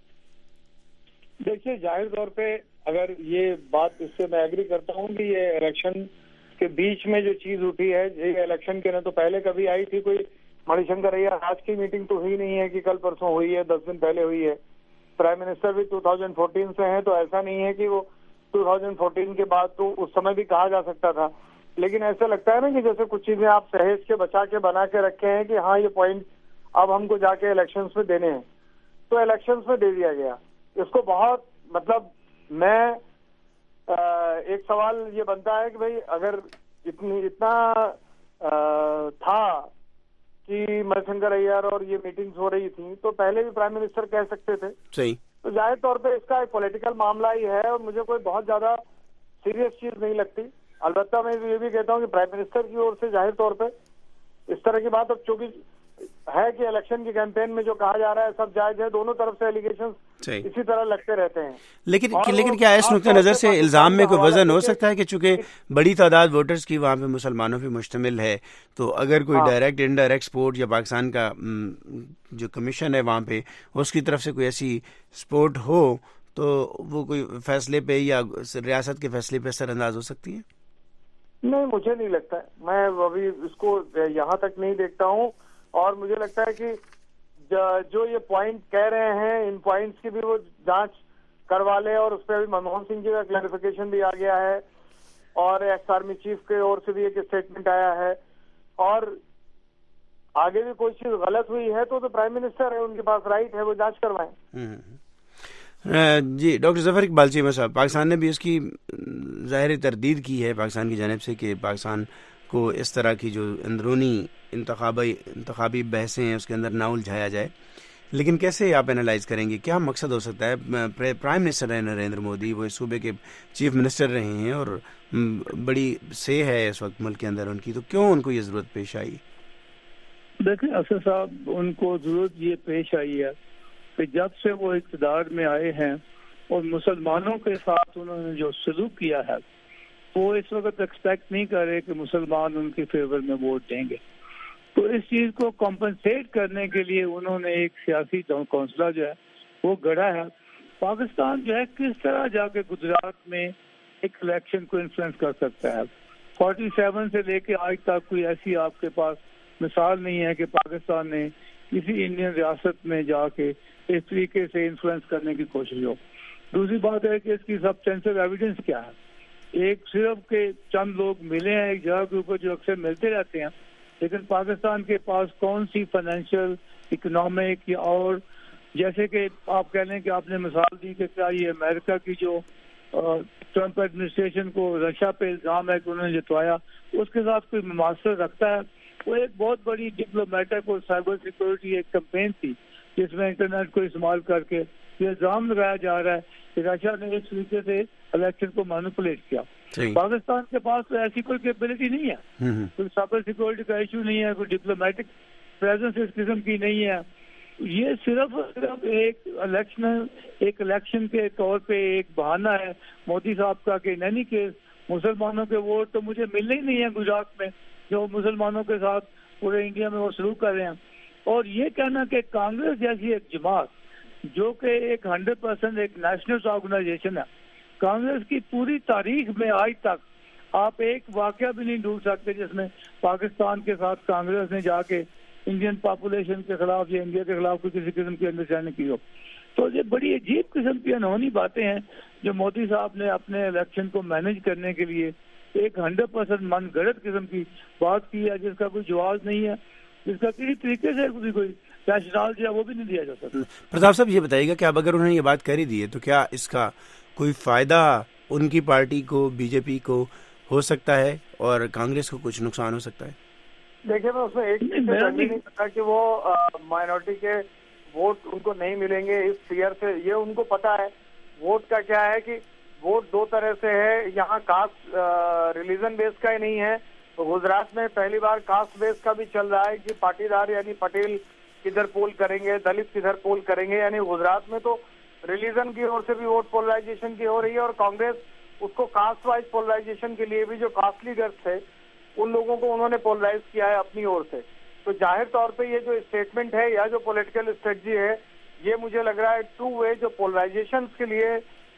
دیکھیے، ظاہر طور پہ اگر یہ بات، اس سے میں ایگری کرتا ہوں کہ یہ الیکشن کے بیچ میں جو چیز اٹھی ہے، یہ الیکشن کے نہ تو پہلے کبھی آئی تھی کوئی منی شنکر ایئر، آج کی میٹنگ تو ہوئی نہیں ہے کہ کل پرسوں ہوئی ہے، دس دن پہلے ہوئی ہے۔ پرائم منسٹر بھی دو ہزار چودہ سے ہیں، تو ایسا نہیں ہے کہ وہ دو ہزار چودہ کے بعد، تو اس سمے بھی کہا جا سکتا تھا۔ لیکن ایسا لگتا ہے نا کہ جیسے کچھ چیزیں آپ سہیج کے بچا کے بنا کے رکھے ہیں کہ ہاں یہ پوائنٹ اب ہم کو جا کے الیکشنز میں دینے ہیں، تو الیکشنز میں دے دیا گیا۔ اس کو بہت مطلب میں ایک سوال یہ بنتا ہے کہ بھائی اگر اتنی اتنا تھا کہ منی شنکر ایئر اور یہ میٹنگز ہو رہی تھیں، تو پہلے بھی پرائم منسٹر کہہ سکتے تھے۔ صحیح۔ تو ظاہر طور پہ اس کا ایک پولیٹیکل معاملہ ہی ہے اور مجھے کوئی بہت زیادہ سیریس چیز نہیں لگتی۔ البتہ میں یہ بھی کہتا ہوں کہ پرائم منسٹر کی اور سے ظاہر طور پہ اس طرح کی بات اب چونکہ ہے کہ الیکشن کی کیمپین میں جو کہا جا رہا ہے سب جائز ہے، دونوں طرف سے ایلیگیشنز اسی طرح لگتے رہتے ہیں۔ لیکن لیکن کیا اس نقطہ نظر سے الزام میں کوئی وزن ہو سکتا ہے کہ چونکہ بڑی تعداد ووٹرز کی وہاں پہ مسلمانوں پہ مشتمل ہے، تو اگر کوئی ڈائریکٹ انڈائریکٹ سپورٹ یا پاکستان کا جو کمیشن ہے وہاں پہ اس کی طرف سے کوئی ایسی سپورٹ ہو تو وہ کوئی فیصلے پہ یا ریاست کے فیصلے پہ اثر انداز ہو سکتی ہے؟ نہیں، مجھے نہیں لگتا ہے۔ میں ابھی اس کو یہاں تک نہیں دیکھتا ہوں، اور مجھے لگتا ہے کہ جو یہ پوائنٹ کہہ رہے ہیں ان پوائنٹس کی بھی وہ جانچ کروا لے، اور اس پہ ابھی منموہن سنگھ جی کا کلیریفیکیشن بھی آ گیا ہے، اور ایکس آرمی چیف کے اور سے بھی ایک اسٹیٹمنٹ آیا ہے، اور آگے بھی کوئی چیز غلط ہوئی ہے تو تو پرائم منسٹر ہے، ان کے پاس رائٹ ہے، وہ جانچ کروائیں۔ جی ڈاکٹر ظفر اقبال چیمہ صاحب، پاکستان نے بھی اس کی ظاہر تردید کی ہے پاکستان کی جانب سے کہ پاکستان کو اس طرح کی جو اندرونی انتخابی انتخابی بحثیں ہیں اس کے اندر نہ الجھایا جائے، لیکن کیسے آپ انالائز کریں گے، کیا مقصد ہو سکتا ہے؟ پرائم منسٹر ہے نریندر مودی، وہ اس صوبے کے چیف منسٹر رہے ہیں اور بڑی سے ہے اس وقت ملک کے اندر ان کی، تو کیوں ان کو یہ ضرورت پیش آئی؟ دیکھیں اسد صاحب، ان کو ضرورت یہ پیش آئی ہے کہ جب سے وہ اقتدار میں آئے ہیں اور مسلمانوں کے ساتھ انہوں نے جو سلوک کیا ہے، وہ اس وقت ایکسپیکٹ نہیں کر رہے کہ مسلمان ان کے فیور میں ووٹ دیں گے، تو اس چیز کو کمپنسیٹ کرنے کے لیے انہوں نے ایک سیاسی کونسلر جو ہے وہ گڑھا ہے۔ پاکستان جو ہے کس طرح جا کے گجرات میں ایک الیکشن کو انفلوئنس کر سکتا ہے؟ فورٹی سیون سے لے کے آج تک کوئی ایسی آپ کے پاس مثال نہیں ہے کہ پاکستان نے کسی انڈین ریاست میں جا کے اس طریقے سے انفلوئنس کرنے کی کوشش ہو۔ دوسری بات ہے کہ اس کی سبسٹینشل ایویڈنس کیا ہے؟ ایک صرف کے چند لوگ ملے ہیں ایک جگہ کے اوپر جو اکثر ملتے رہتے ہیں، لیکن پاکستان کے پاس کون سی فائنینشیل، اکنامک یا اور جیسے کہ آپ کہہ لیں کہ آپ نے مثال دی کہ کیا یہ امریکہ کی جو ٹرمپ ایڈمنسٹریشن کو رشیا پہ الزام ہے کہ انہوں نے جتوایا، اس کے ساتھ کوئی مماثلت رکھتا ہے؟ وہ ایک بہت بڑی ڈپلومیٹک اور سائبر سیکورٹی ایک کمپین تھی جس میں انٹرنیٹ کو استعمال کر کے یہ الزام لگایا جا رہا ہے کہ رشیا نے اس طریقے سے الیکشن کو مینیپولیٹ کیا۔ پاکستان کے پاس تو ایسی کوئی کیپبلٹی نہیں ہے، کوئی سائبر سیکورٹی کا ایشو نہیں ہے، کوئی ڈپلومیٹک پریزنس اس قسم کی نہیں ہے. یہ صرف صرف ایک الیکشن ایک الیکشن کے طور پہ ایک بہانہ ہے مودی صاحب کا کہ نہیں کہ مسلمانوں کے ووٹ تو مجھے ملنے ہی نہیں ہے گجرات میں جو مسلمانوں کے ساتھ پورے انڈیا میں وہ سلوک کر رہے ہیں. اور یہ کہنا کہ کانگریس جیسی ایک جماعت جو کہ ایک ہنڈریڈ پرسینٹ ایک نیشنل آرگنائزیشن ہے, کانگریس کی پوری تاریخ میں آج تک آپ ایک واقعہ بھی نہیں ڈھونڈ سکتے جس میں پاکستان کے ساتھ کانگریس نے جا کے انڈین پاپولیشن کے خلاف یا انڈیا کے خلاف کوئی کسی قسم کی انڈرسٹینڈنگ کی ہو. تو یہ بڑی عجیب قسم کی انہونی باتیں ہیں جو مودی صاحب نے اپنے الیکشن کو مینج کرنے کے لیے ایک ہنڈریڈ پرسینٹ من گھڑت قسم کی بات کی ہے جس کا کوئی جواز نہیں ہے, جس کا کسی طریقے سے بھی کوئی ریشنال جو ہے وہ بھی نہیں دیا جا سکتا. پرتاپ صاحب یہ بتائیے گا کہ اب اگر انہوں نے یہ بات کر ہی دی ہے تو کیا اس کا کوئی فائدہ ان کی پارٹی کو, بی جے پی کو ہو سکتا ہے اور کانگریس کو کچھ نقصان ہو سکتا ہے؟ دیکھیں میں اس میں ایک چیز نہیں پتا کہ وہ مائنورٹی کے ووٹ ان کو نہیں ملیں گے اس فیئر سے. یہ ان کو پتا ہے ووٹ کا کیا ہے کہ ووٹ دو طرح سے ہے. یہاں کاسٹ ریلیجن بیس کا ہی نہیں ہے. گجرات میں پہلی بار کاسٹ بیس کا بھی چل رہا ہے کہ پاٹیدار یعنی پٹیل کدھر پول کریں گے, دلت کدھر پول کریں گے. یعنی گجرات میں تو ریلیجن کی اور سے بھی ووٹ پولرائزیشن کی ہو رہی ہے اور کانگریس اس کو کاسٹ وائز پولرائزیشن کے لیے بھی جو کاسٹ لیڈرز تھے ان لوگوں کو انہوں نے پولرائز کیا ہے اپنی اور سے. تو ظاہر طور پہ یہ جو اسٹیٹمنٹ ہے یا جو پولیٹیکل اسٹریٹجی ہے یہ مجھے لگ رہا ہے ٹو وے جو پولرائزیشن کے لیے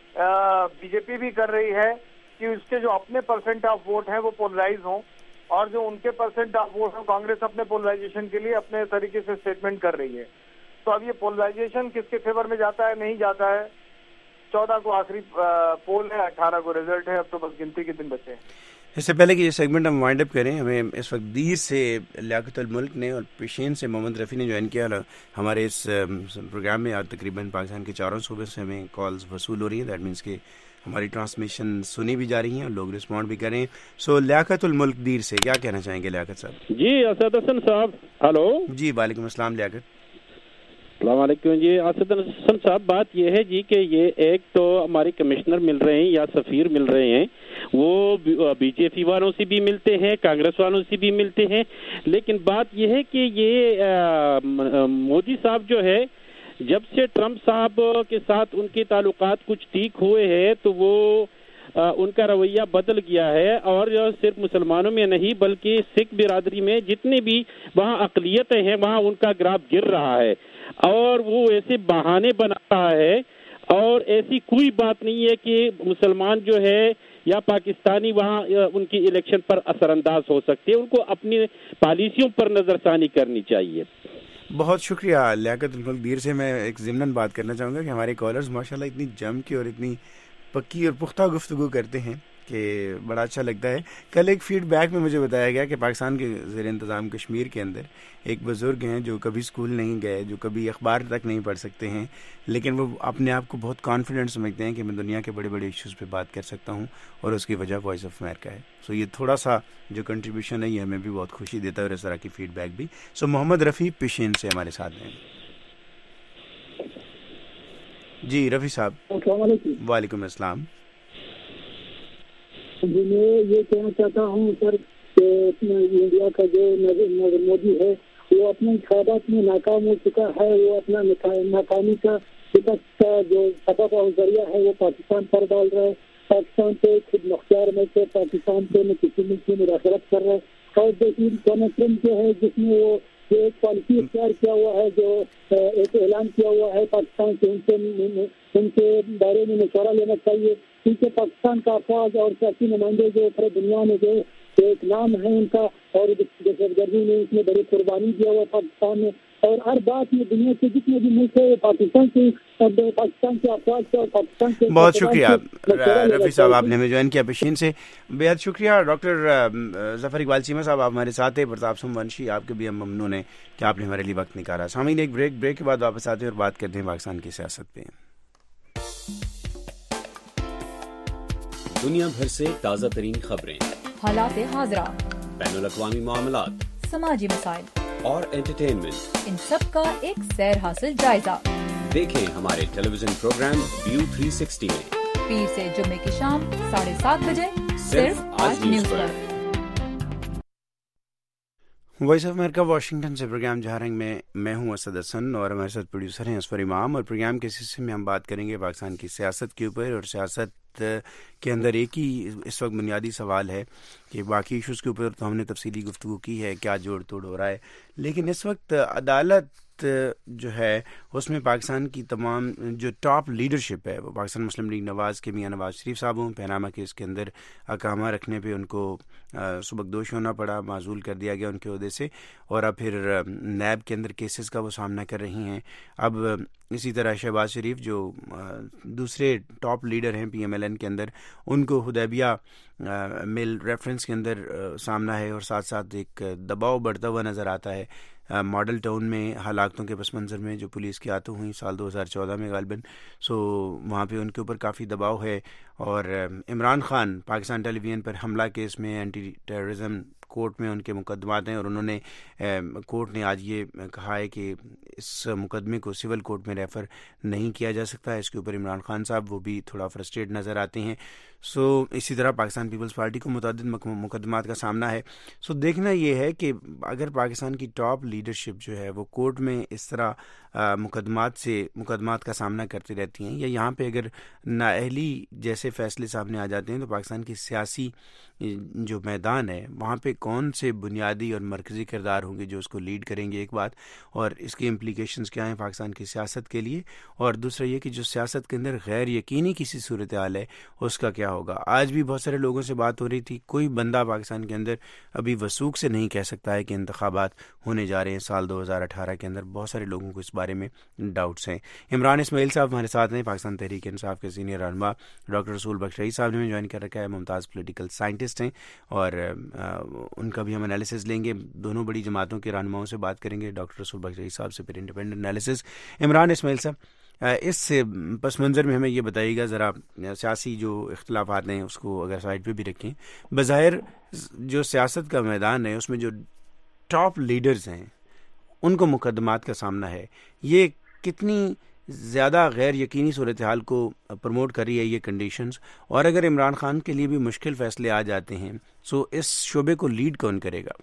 بی جے پی بھی کر رہی ہے کہ اس کے جو اپنے پرسنٹ آف ووٹ ہیں وہ پولرائز ہوں اور جو ان کے پرسنٹ آف ووٹ ہیں کانگریس اپنے پولرائزیشن کے لیے اپنے طریقے سے اسٹیٹمنٹ کر رہی ہے. تو اب یہ پولرائزیشن کس کے فیور میں جاتا ہے نہیں جاتا ہے. چودہ کو آخری پول ہے, اٹھارہ کو ریزلٹ ہے, اب تو بس گنتی کے دن بچے ہیں. اس سے پہلے کہ یہ سیگمنٹ ہم وائنڈ اپ کریں, ہمیں اس وقت دیر سے لیاقت الملک نے اور پیشین سے محمد رفیع نے جوائن کیا ہمارے اس پروگرام میں. اور تقریباً پاکستان کے چاروں صوبے سے ہمیں کالز وصول ہو رہی ہیں. دیٹ مینس کہ ہماری ٹرانسمیشن سنی بھی جا رہی ہیں اور لوگ رسپونڈ بھی کر رہے ہیں. سو لیاقت الملک دیر سے کیا کہنا چاہیں گے لیاقت صاحب؟ جی اسد حسن صاحب ہلو. جی وعلیکم السلام لیاقت. السلام علیکم. جی اسد حسن صاحب بات یہ ہے جی کہ یہ ایک تو ہمارے کمشنر مل رہے ہیں یا سفیر مل رہے ہیں, وہ بی جے پی والوں سے بھی ملتے ہیں, کانگریس والوں سے بھی ملتے ہیں, لیکن بات یہ ہے کہ یہ مودی صاحب جو ہے جب سے ٹرمپ صاحب کے ساتھ ان کے تعلقات کچھ ٹھیک ہوئے ہیں تو وہ ان کا رویہ بدل گیا ہے اور صرف مسلمانوں میں نہیں بلکہ سکھ برادری میں جتنے بھی وہاں اقلیتیں ہیں وہاں ان کا گراف گر رہا ہے اور وہ ایسے بہانے بنا رہا ہے اور ایسی کوئی بات نہیں ہے کہ مسلمان جو ہے یا پاکستانی وہاں ان کی الیکشن پر اثر انداز ہو سکتے ہیں. ان کو اپنی پالیسیوں پر نظر ثانی کرنی چاہیے. بہت شکریہ لیاقت الملک دیر سے. میں ایک ضمناً بات کرنا چاہوں گا کہ ہمارے کالرز ماشاءاللہ اتنی جم کے اور اتنی پکی اور پختہ گفتگو کرتے ہیں کہ بڑا اچھا لگتا ہے. کل ایک فیڈ بیک میں مجھے بتایا گیا کہ پاکستان کے زیر انتظام کشمیر کے اندر ایک بزرگ ہیں جو کبھی اسکول نہیں گئے, جو کبھی اخبار تک نہیں پڑھ سکتے ہیں, لیکن وہ اپنے آپ کو بہت کانفیڈنٹ سمجھتے ہیں کہ میں دنیا کے بڑے بڑے ایشوز پہ بات کر سکتا ہوں اور اس کی وجہ وائس آف امریکہ ہے. سو یہ تھوڑا سا جو کنٹریبیوشن ہے یہ ہمیں بھی بہت خوشی دیتا ہے اور اس طرح کی فیڈ بیک بھی. سو محمد رفیع پیشین سے ہمارے ساتھ ہیں. جی رفیع صاحب. السلام علیکم. وعلیکم السلام. جی میں یہ کہنا چاہتا ہوں سر کہ انڈیا کا جو نریندر مودی ہے وہ اپنے انتخابات میں ناکام ہو چکا ہے. وہ اپنا ناکامی کا شکست کا جو سبب اور ذریعہ ہے وہ پاکستان پر ڈال رہا ہے. پاکستان پہ خود مختار میں سے پاکستان پہ میں کسی ملک کی مداخلت کر رہا ہے. اور دیکھیے ڈونلڈ ٹرمپ جو ہے جس میں وہ ایک پالیسی اختیار کیا ہوا ہے جو ایک اعلان کیا ہوا ہے پاکستان سے ان سے ان کے بارے میں مشورہ لینا چاہیے کیونکہ پاکستان کا افواج اور سیاسی نمائندے جو پورے دنیا میں جو ایک نام ہے ان کا اور دہشت گردی میں اس میں بڑی قربانی دیا ہوا پاکستان میں اور ہر بات میں دنیا کے جتنے بھی ملک ہے پاکستان سے پاکستان کے افواج سے اور پاکستان سے. بہت شکریہ رفیع صاحب آپ نے ہمیں جوائن کیا پیشین سے. بے حد شکریہ. ڈاکٹر ظفر اقبال چیمہ صاحب آپ ہمارے ساتھ ہیں. پرتاپ سنگھ ونشی آپ کے بھی ہم ممنون ہیں کہ آپ نے ہمارے لیے وقت نکالا. سامعین ایک بریک بریک کے بعد واپس آتے ہیں اور بات کرتے ہیں پاکستان کی سیاست پہ. دنیا بھر سے تازہ ترین خبریں, حالات حاضرہ, بین الاقوامی معاملات, سماجی مسائل اور انٹرٹینمنٹ, ان سب کا ایک سیر حاصل جائزہ. دیکھیں ہمارے television programme view three sixty میں پیر سے جمعے کی شام ساڑھے سات بجے صرف آج نیوز پر. वॉइस ऑफ अमेरिका वाशिंगटन से प्रोग्राम जहाँ रंग में मैं हूँ असद हसन और हमारे साथ प्रोड्यूसर हैं असफर इमाम। और प्रोग्राम के हिस्से में हम बात करेंगे पाकिस्तान की सियासत के ऊपर। और सियासत के अंदर एक ही इस वक्त बुनियादी सवाल है कि बाकी इश्यूज़ के ऊपर तो हमने तफसीली गुफ्तगू की है, क्या जोड़ तोड़ हो रहा है, लेकिन इस वक्त अदालत जो है उसमें पाकिस्तान की तमाम जो टॉप लीडरशिप है वो पाकिस्तान मुस्लिम लीग नवाज़ के मियाँ नवाज शरीफ साहब हों। पनामा केस के अंदर अकामा रखने पे उनको सुबकदोश होना पड़ा, माजूल कर दिया गया उनके ओहदे से, और अब फिर नैब के अंदर केसेस का वो सामना कर रही हैं। अब इसी तरह शहबाज शरीफ जो दूसरे टॉप लीडर हैं पी एम एल एन के अंदर, उनको हुदैबिया मिल रेफरेंस के अंदर सामना है, और साथ साथ एक दबाव बढ़ता हुआ नज़र आता है मॉडल टाउन में हालातों के पस मंज़र में जो पुलिस की आतों हुई साल दो हज़ार चौदह में गालिबन। सो वहाँ पे उनके ऊपर काफ़ी दबाव है। और इमरान खान पाकिस्तान टेलीविज़न पर हमला केस में एंटी टेररिज्म कोर्ट में उनके मुकदमात हैं, और उन्होंने कोर्ट ने आज ये कहा है कि इस मुकदमे को सिविल कोर्ट में रेफ़र नहीं किया जा सकता है। इसके ऊपर इमरान खान साहब वो भी थोड़ा फ्रस्ट्रेट नज़र आते हैं। सो इसी तरह पाकिस्तान पीपल्स पार्टी को मुतअद्दिद मुकदमात का सामना है। सो देखना ये है कि अगर पाकिस्तान की टॉप लीडरशिप जो है वो कोर्ट में इस तरह मुकदमात से मुकदमात का सामना करती रहती हैं, या यहाँ पे अगर नाअहली जैसे फैसले सामने आ जाते हैं, तो पाकिस्तान की सियासी जो मैदान है वहाँ पे कौन से बुनियादी और मरकज़ी किरदार होंगे जो उसको लीड करेंगे, एक बात, और इसके इम्प्लीकेशंस क्या हैं पाकिस्तान की सियासत के लिए, और दूसरा ये कि जो सियासत के अंदर गैर यकीनी किसी सूरत हाल है उसका क्या होगा। आज भी बहुत सारे लोगों से बात हो रही थी, कोई बंदा पाकिस्तान के अंदर अभी वसूख से नहीं कह सकता है कि इंतखाबात होने जा रहे हैं साल दो हज़ार अठारह के अंदर। बहुत सारे लोगों को इस बारे में डाउट्स हैं। इमरान इस्माइल साहब हमारे साथ हैं, पाकिस्तान तहरीक इंसाफ के सीनियर रहनुमा। डॉक्टर रसूल बख्श रईस साहब ने ज्वाइन कर रखा है, मुमताज़ पॉलिटिकल साइंटिस्ट हैं, और आ, उनका भी हम एनालिसिस लेंगे। दोनों बड़ी जमातों के रहनुमाओं से बात करेंगे, डॉक्टर रसूल बख्श रईस साहब से फिर इंडिपेंडेंट एनालिसिस। इमरान इस्माइल साहब, इस पस मंज़र में हमें ये बताइएगा ज़रा, सियासी जो इख्तिलाफ़ात हैं उसको अगर साइड पे भी रखें, बज़ाहिर जो सियासत का मैदान है उसमें जो टॉप लीडर्स हैं उनको मुकदमात का सामना है, ये कितनी ज़्यादा गैर यकीनी सूरत हाल को प्रमोट कर रही है ये कंडीशंस, और अगर इमरान खान के लिए भी मुश्किल फ़ैसले आ जाते हैं सो इस शोबे को लीड कौन करेगा?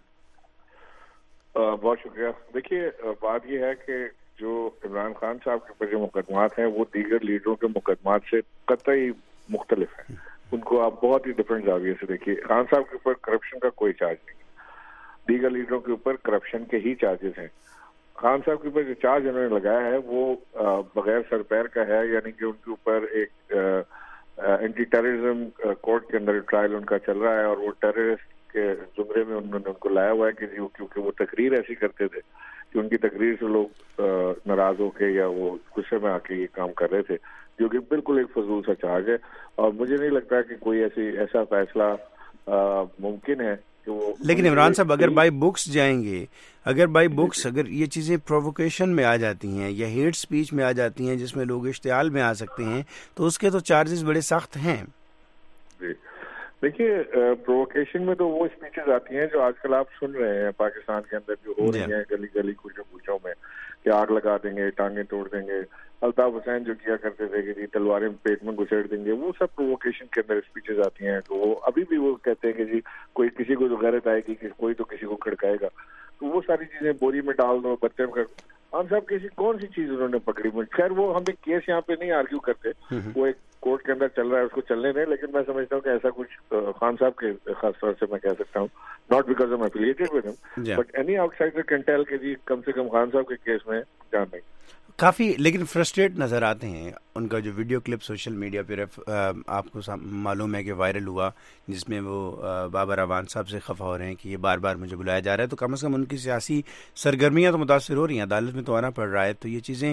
बहुत शुक्रिया। देखिए, बात यह है कि जो इमरान खान साहब के ऊपर जो मुकदमात हैं वो दीगर लीडरों के मुकदमात से कतई मुख्तलिफ हैं। उनको आप बहुत ही डिफरेंट जाविये से देखिए। खान साहब के ऊपर करप्शन का कोई चार्ज नहीं, दीगर लीडरों के ऊपर करप्शन के ही चार्जेस हैं। खान साहब के ऊपर जो चार्ज उन्होंने लगाया है वो बगैर सर पैर का है, यानी कि उनके ऊपर एक एंटी टेररिज्म कोर्ट के अंदर ट्रायल उनका चल रहा है, और वो टेररिस्ट के जुमरे में उन्होंने उनको लाया हुआ है कि क्योंकि वो तकरीर ऐसी करते थे कि उनकी तकरीर से लोग नाराज होके या वो गुस्से में आके ये काम कर रहे थे, जो कि बिल्कुल एक फजूल सा चार्ज है। और मुझे नहीं लगता कि कोई ऐसी ऐसा फैसला मुमकिन है। लेकिन इमरान साहब, अगर बाई बुक्स जाएंगे, अगर बाई बुक्स अगर ये चीज़ें प्रोवोकेशन में आ जाती हैं या हेट स्पीच में आ जाती हैं जिसमें लोग इश्तियाल में आ सकते हैं, तो उसके तो चार्जेस बड़े सख्त हैं। जी देखिए, प्रोवोकेशन में तो वो स्पीचेस आती हैं जो आजकल आप सुन रहे हैं पाकिस्तान के अंदर जो हो रही हैं गली गली कुछ कुछों में, कि आग लगा देंगे, टांगे तोड़ देंगे। अल्ताफ हुसैन जो किया करते थे कि जी तलवारें पेट में घुसेड़ देंगे, वो सब प्रोवोकेशन के अंदर स्पीचेस आती हैं। तो वो अभी भी वो कहते हैं कि जी कोई किसी को तो गैरत आएगी कि कोई तो किसी को खड़काएगा, तो वो सारी चीजें बोरी में डाल दो, बच्चे में। हम सब किसी कौन सी चीज उन्होंने पकड़ी, खैर वो हम एक केस यहाँ पे नहीं आर्ग्यू करते, वो एक कोर्ट के अंदर चल रहा है, उसको चलने दें। लेकिन मैं समझता हूँ कि ऐसा कुछ खान साहब के खास तौर से मैं कह सकता हूँ, not because I am affiliated with him, but any outsider can tell कि जी कम से कम खान साहब के केस में जान नहीं। काफ़ी लेकिन फ्रस्ट्रेट नज़र आते हैं। उनका जो वीडियो क्लिप सोशल मीडिया पर आपको मालूम है कि वायरल हुआ, जिसमें वो बाबर अवान साहब से खफा हो रहे हैं कि ये बार बार मुझे बुलाया जा रहा है, तो कम से कम उनकी सियासी सरगर्मियाँ तो मुतासर हो रही हैं, अदालत में तो आना पड़ रहा है, तो ये चीज़ें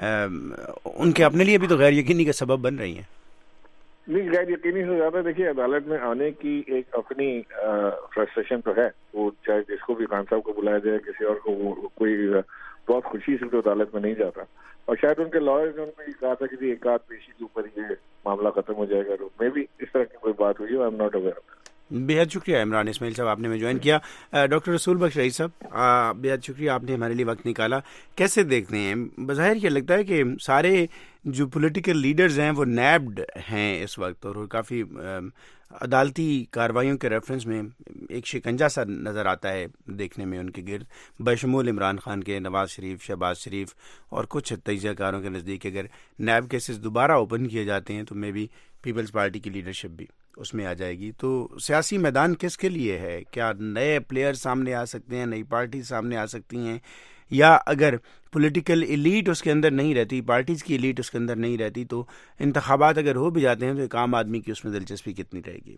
उनके अपने लिए भी तो गैर यकीनी का सबब बन रही हैं। नहीं, गैर यकीनी से ज्यादा देखिए अदालत में आने की एक अपनी फ्रस्ट्रेशन तो है, वो चाहे जिसको भी खान साहब को बुलाया जाए, किसी और को, वो कोई बहुत खुशी से तो अदालत में नहीं जाता। और शायद उनके लॉयर्स ने उनको ये कहा था कि एक आध पेशी के ऊपर ये मामला खत्म हो जाएगा, तो मे भी इस तरह की कोई बात हुई है, आई एम नॉट अवेयर। बेहद शुक्रिया इमरान इस्माइल साहब, आपने हमें ज्वाइन किया. डॉक्टर रसूल बख्श रईस साहब, बेहद शुक्रिया, आपने हमारे लिए वक्त निकाला. कैसे देखते हैं, बज़ाहिर ये लगता है कि सारे जो पॉलिटिकल लीडर्स हैं वो नैब्ड हैं इस वक्त, और काफ़ी अदालती कार्रवाइयों के रेफरेंस में एक शिकंजा सा नज़र आता है देखने में उनके गिर्द, बशमूल इमरान खान के, नवाज शरीफ, शहबाज शरीफ और कुछ तजियाकारों के नज़दीक अगर नैब केसेस दोबारा ओपन किए जाते हैं तो मे बी पीपल्स पार्टी की लीडरशिप भी उसमें आ जाएगी. तो सियासी मैदान किसके लिए है? क्या नए प्लेयर सामने आ सकते हैं, नई पार्टी सामने आ सकती हैं, या अगर पॉलिटिकल एलीट उसके अंदर नहीं रहती, पार्टीज की एलीट उसके अंदर नहीं रहती, तो इंतखाबात अगर हो भी जाते हैं तो एक आम आदमी की उसमें दिलचस्पी कितनी रहेगी?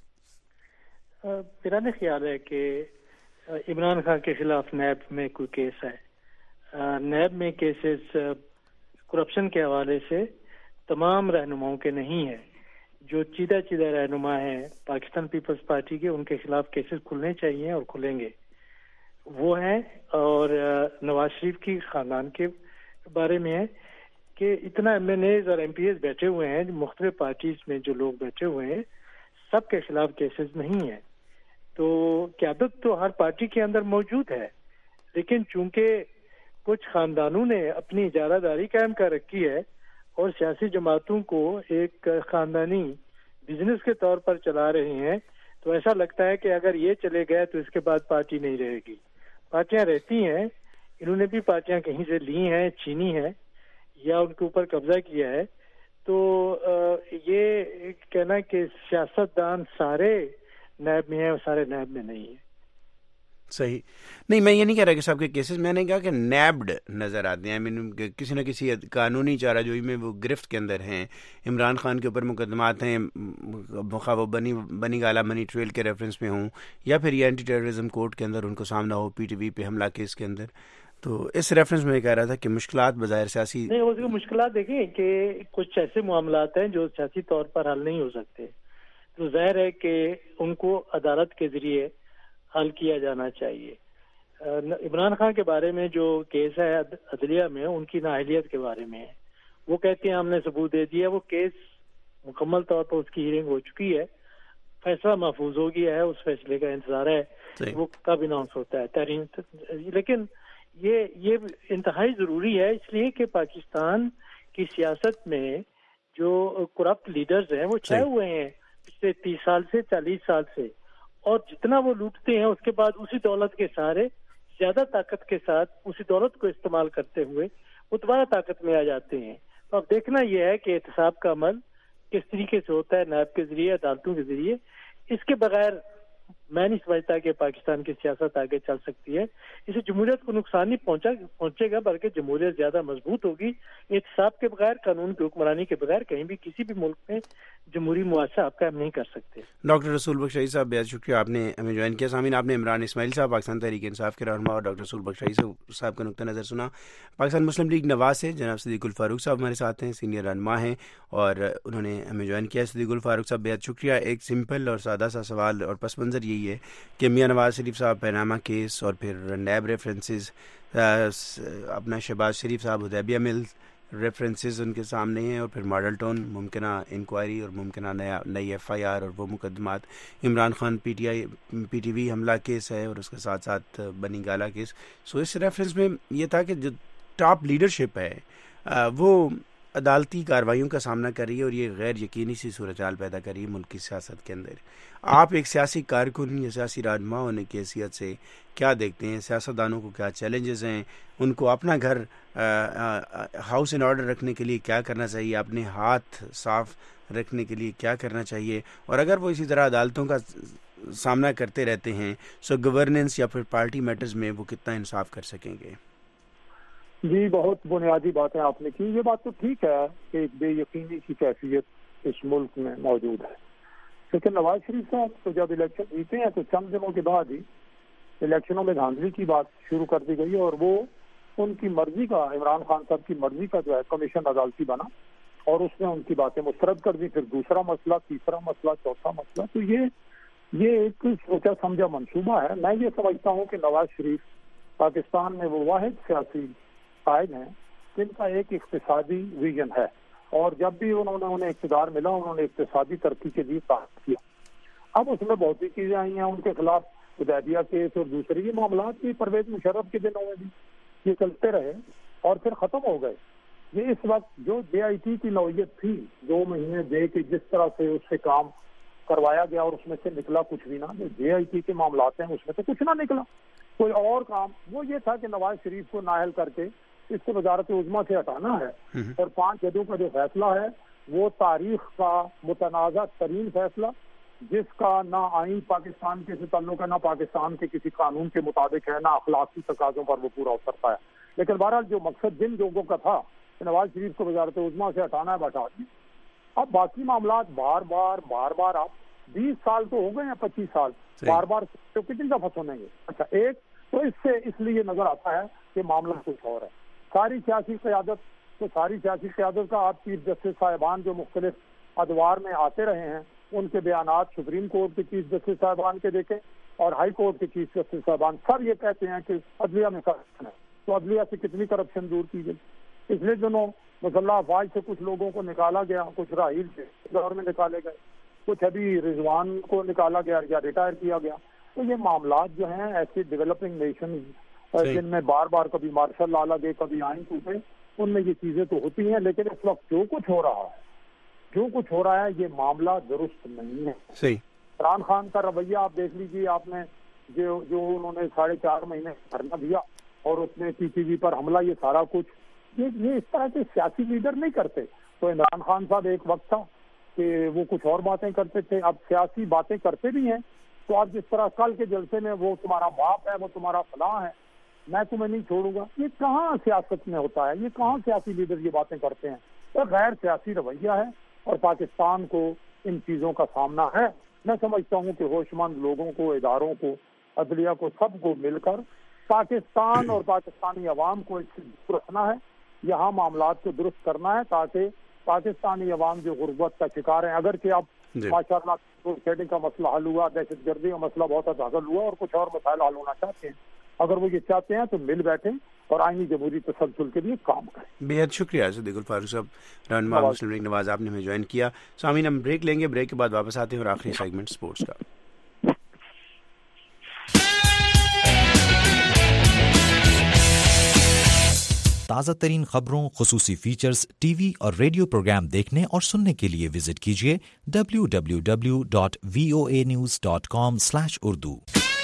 मेरा नहीं ख्याल है कि इमरान खान के खिलाफ नैब में कोई केस है. नैब में केसेस करप्शन के हवाले से तमाम रहनुमाओं के नहीं है. जो चीदा चीदा रहनुमा हैं पाकिस्तान पीपल्स पार्टी के, उनके खिलाफ केसेस खुलने चाहिए और खुलेंगे, वो हैं. और नवाज शरीफ की खानदान के बारे में है कि इतना एम एन एज और एम पी एज बैठे हुए हैं, मुख्तलिफ पार्टीज में जो लोग बैठे हुए हैं, सब के खिलाफ केसेस नहीं है. तो क़यादत तो हर पार्टी के अंदर मौजूद है, लेकिन चूंकि कुछ खानदानों ने अपनी इजारादारी कायम कर रखी है और सियासी जमातों को एक खानदानी बिजनेस के तौर पर चला रहे हैं, तो ऐसा लगता है कि अगर ये चले गए तो इसके बाद पार्टी नहीं रहेगी. पार्टियां रहती हैं, इन्होंने भी पार्टियां कहीं से ली हैं, छीनी हैं या उनके ऊपर कब्जा किया है. तो ये कहना कि सियासतदान सारे नैब में है और सारे नैब में नहीं है, सही नहीं. मैं ये नहीं कह रहा कि सबके केसेस, मैंने कहा कि नैब्ड नज़र आते हैं. मीन किसी न किसी कानूनी चाराजोई में वो गिरफ्त के अंदर हैं. इमरान खान के ऊपर मुकदमात हैं, खा वो बनी बनी गाला मनी ट्रेल के रेफरेंस में हों, या फिर ये एंटी टेररिज्म कोर्ट के अंदर उनको सामना हो पी टी वी पे हमला केस के अंदर. तो इस रेफरेंस में कह रहा था कि मुश्किलात बज़ाहिर सियासी नहीं, उसकी मुश्किलात देखें कि कुछ ऐसे मामलात हैं जो सियासी तौर पर हल नहीं हो सकते, तो जाहिर है कि उनको अदालत के जरिए हल किया जाना चाहिए. इमरान खान के बारे में जो केस है अदलिया में, उनकी नाअहलियत के बारे में है. वो कहते हैं हमने सबूत दे दिया, वो केस मुकम्मल तौर पर उसकी हियरिंग हो चुकी है, फैसला महफूज हो गया है, उस फैसले का इंतजार है वो कब अनाउंस होता है तरीन. लेकिन ये ये इंतहाई जरूरी है, इसलिए कि पाकिस्तान की सियासत में जो करप्ट लीडर्स हैं वो छाए हुए हैं पिछले तीस साल से, चालीस साल से, और जितना वो लूटते हैं उसके बाद उसी दौलत के सहारे ज्यादा ताकत के साथ उसी दौलत को इस्तेमाल करते हुए वो दोबारा ताकत में आ जाते हैं. तो अब देखना यह है कि एहतसाब का अमल किस तरीके से होता है, नैब के जरिए, अदालतों के जरिए. इसके बगैर मैं नहीं समझता कि पाकिस्तान की सियासत आगे चल सकती है. इससे जमहूरियत को नुकसान नहीं पहुंचा पहुंचेगा बल्कि जमहूरियत ज्यादा मजबूत होगी. एहतसाब के बगैर, कानून की हुक्मरानी के बगैर कहीं भी किसी भी मुल्क में जमहूरी मुआशरा आप कायम नहीं कर सकते. डॉक्टर रसूल बख्श रईस साहब, बेहद शुक्रिया, आपने हमें ज्वाइन किया. सामीन, आपने इमरान इस्माइल साहब पाकिस्तान तहरीक इंसाफ के रहनुमा और डॉक्टर रसूल बख्श रईस साहब का नुक्ता नज़र सुना. पाकिस्तान मुस्लिम लीग नवाज से जनाब सिद्दीकुल फारूक साहब हमारे साथ हैं, सीनियर रहनुमा हैं और उन्होंने हमें ज्वाइन किया. सिद्दीकुल फारूक साहब, बेहद शुक्रिया. एक सिंपल और सादा सा सवाल और पस मंज़र यही है कि मियां नवाज शरीफ साहब पैनामा केस और फिर नैब रेफरेंसेस, अपना शहबाज शरीफ साहब हुदैबिया मिल रेफरेंसेस उनके सामने हैं, और फिर मॉडल टाउन मुमकिना इंक्वायरी और मुमकिना नया नई एफ आई आर और वो मुकदमात, Imran Khan P T I P T V हमला केस है और उसके साथ साथ बनी गाला केस. सो इस रेफरेंस में ये था कि जो टॉप लीडरशिप है वो अदालती कार्रवाइयों का सामना कर रही है और ये गैर यकीनी सी सूरत हाल पैदा कर रही है मुल्क की सियासत के अंदर. आप एक सियासी कारकुन या सियासी रहनुमा होने की हैसियत से क्या देखते हैं? सियासतदानों को क्या चैलेंजेस हैं? उनको अपना घर हाउस इन ऑर्डर रखने के लिए क्या करना चाहिए? अपने हाथ साफ रखने के लिए क्या करना चाहिए? और अगर वो इसी तरह अदालतों का सामना करते रहते हैं, सो गवर्नेंस या फिर पार्टी मैटर्स में वो कितना इंसाफ कर सकेंगे? जी, बहुत बुनियादी बातें आपने की. ये बात तो ठीक है कि एक बेयकीनी की कैफियत इस मुल्क में मौजूद है, लेकिन नवाज शरीफ साहब तो जब इलेक्शन जीते हैं तो चंद दिनों के बाद ही इलेक्शनों में धांधली की बात शुरू कर दी गई और वो उनकी मर्जी का, इमरान खान साहब की मर्जी का जो है कमीशन अदालती बना और उसने उनकी बातें मुस्तरद कर दी. फिर दूसरा मसला, तीसरा मसला, चौथा मसला. तो ये ये एक सोचा समझा मंसूबा है. मैं ये समझता हूँ कि नवाज शरीफ पाकिस्तान में वो वाहिद सियासी कायद हैं जिनका एक इक्तिसादी विजन है और जब भी उन्होंने उन्हें इक़्तिदार मिला उन्होंने इक्तिसादी तरक्की के लिए काम किया. اب اس میں بہت سی چیزیں آئی ہیں ان کے خلاف، حدیبیہ کیس اور دوسرے یہ معاملات بھی پرویز مشرف کے دنوں میں بھی یہ چلتے رہے اور پھر ختم ہو گئے. یہ اس وقت جو جے آئی ٹی کی نوعیت تھی دو مہینے دے کے جس طرح سے اس سے کام کروایا گیا اور اس میں سے نکلا کچھ بھی نہ. جو جے آئی ٹی کے معاملات ہیں اس میں سے کچھ نہ نکلا. کوئی اور کام وہ یہ تھا کہ نواز شریف کو نااہل کر کے اس کو وزارت عظمیٰ سے ہٹانا ہے اور پانچ ججوں کا جو فیصلہ ہے وہ تاریخ کا متنازع ترین فیصلہ جس کا نہ آئین پاکستان کے سے تعلق ہے نہ پاکستان کے کسی قانون کے مطابق ہے نہ اخلاقی تقاضوں پر وہ پورا اترتا ہے. لیکن بہرحال جو مقصد جن لوگوں کا تھا کہ نواز شریف کو وزارت عظمیٰ سے ہٹانا ہے ہٹا دیا. اب باقی معاملات بار بار بار بار آپ بیس سال تو ہو گئے ہیں پچیس سال بار بار تو کتنی دفعہ سنیں گے. اچھا ایک تو اس سے اس لیے نظر آتا ہے کہ معاملہ کچھ اور ہے. ساری سیاسی قیادت تو ساری سیاسی قیادت کا آپ چیف جسٹس صاحبان جو مختلف ادوار میں آتے رہے ہیں ان کے بیانات سپریم کورٹ کے چیف جسٹس صاحبان کے دیکھیں اور ہائی کورٹ کے چیف جسٹس صاحبان سب یہ کہتے ہیں کہ عدلیہ میں کرپشن ہے. تو عدلیہ سے کتنی کرپشن دور کی گئی. پچھلے دنوں مسلح افواج سے کچھ لوگوں کو نکالا گیا, کچھ راحیل سے دور میں نکالے گئے, کچھ ابھی رضوان کو نکالا گیا یا ریٹائر کیا گیا. تو یہ معاملات جو ہیں ایسے ڈیولپنگ نیشن جن میں بار بار کبھی مارشل لا لگے کبھی آئین ٹوٹے, ان میں یہ چیزیں تو ہوتی ہیں. لیکن اس وقت جو کچھ ہو رہا ہے جو کچھ ہو رہا ہے یہ معاملہ درست نہیں ہے. صحیح. عمران خان کا رویہ آپ دیکھ لیجیے, آپ نے جو جو انہوں نے ساڑھے چار مہینے دھرنا دیا اور اس نے ٹی ٹی وی پر حملہ, یہ سارا کچھ یہ یہ اس طرح کے سیاسی لیڈر نہیں کرتے. تو عمران خان صاحب ایک وقت تھا کہ وہ کچھ اور باتیں کرتے تھے, اب سیاسی باتیں کرتے بھی ہیں. تو آپ جس طرح کل کے جلسے میں وہ تمہارا باپ ہے, وہ تمہارا فلاں ہے, میں تمہیں نہیں چھوڑوں گا, یہ کہاں سیاست میں ہوتا ہے؟ یہ کہاں سیاسی لیڈر یہ باتیں کرتے ہیں؟ اور غیر سیاسی رویہ ہے اور پاکستان کو ان چیزوں کا سامنا ہے. میں سمجھتا ہوں کہ ہوش مند لوگوں کو, اداروں کو, عدلیہ کو, سب کو مل کر پاکستان اور پاکستانی عوام کو اس سے دور رکھنا ہے, یہاں معاملات کو درست کرنا ہے تاکہ پاکستانی عوام جو غربت کا شکار ہیں, اگر کہ اب ماشاء اللہ شیڈنگ کا مسئلہ حل ہوا, دہشت گردی کا مسئلہ بہت حد حل ہوا اور کچھ اور مسائل حل ہونا چاہتے ہیں, اگر وہ یہ چاہتے ہیں تو مل بیٹھیں اور آئینی جمہوری تسلسل کے لیے کام کریں. بے حد شکریہ صدیق الفاروق صاحب, رہنما مسلم لیگ نواز, آپ نے ہمیں جوائن کیا. سامعین ہم بریک لیں گے, بریک کے بعد واپس آتے ہیں اور آخری سیگمنٹ سپورٹس کا. تازہ ترین خبروں, خصوصی فیچرز, ٹی وی اور ریڈیو پروگرام دیکھنے اور سننے کے لیے وزٹ کیجیے W W W dot V O A news dot com slash Urdu.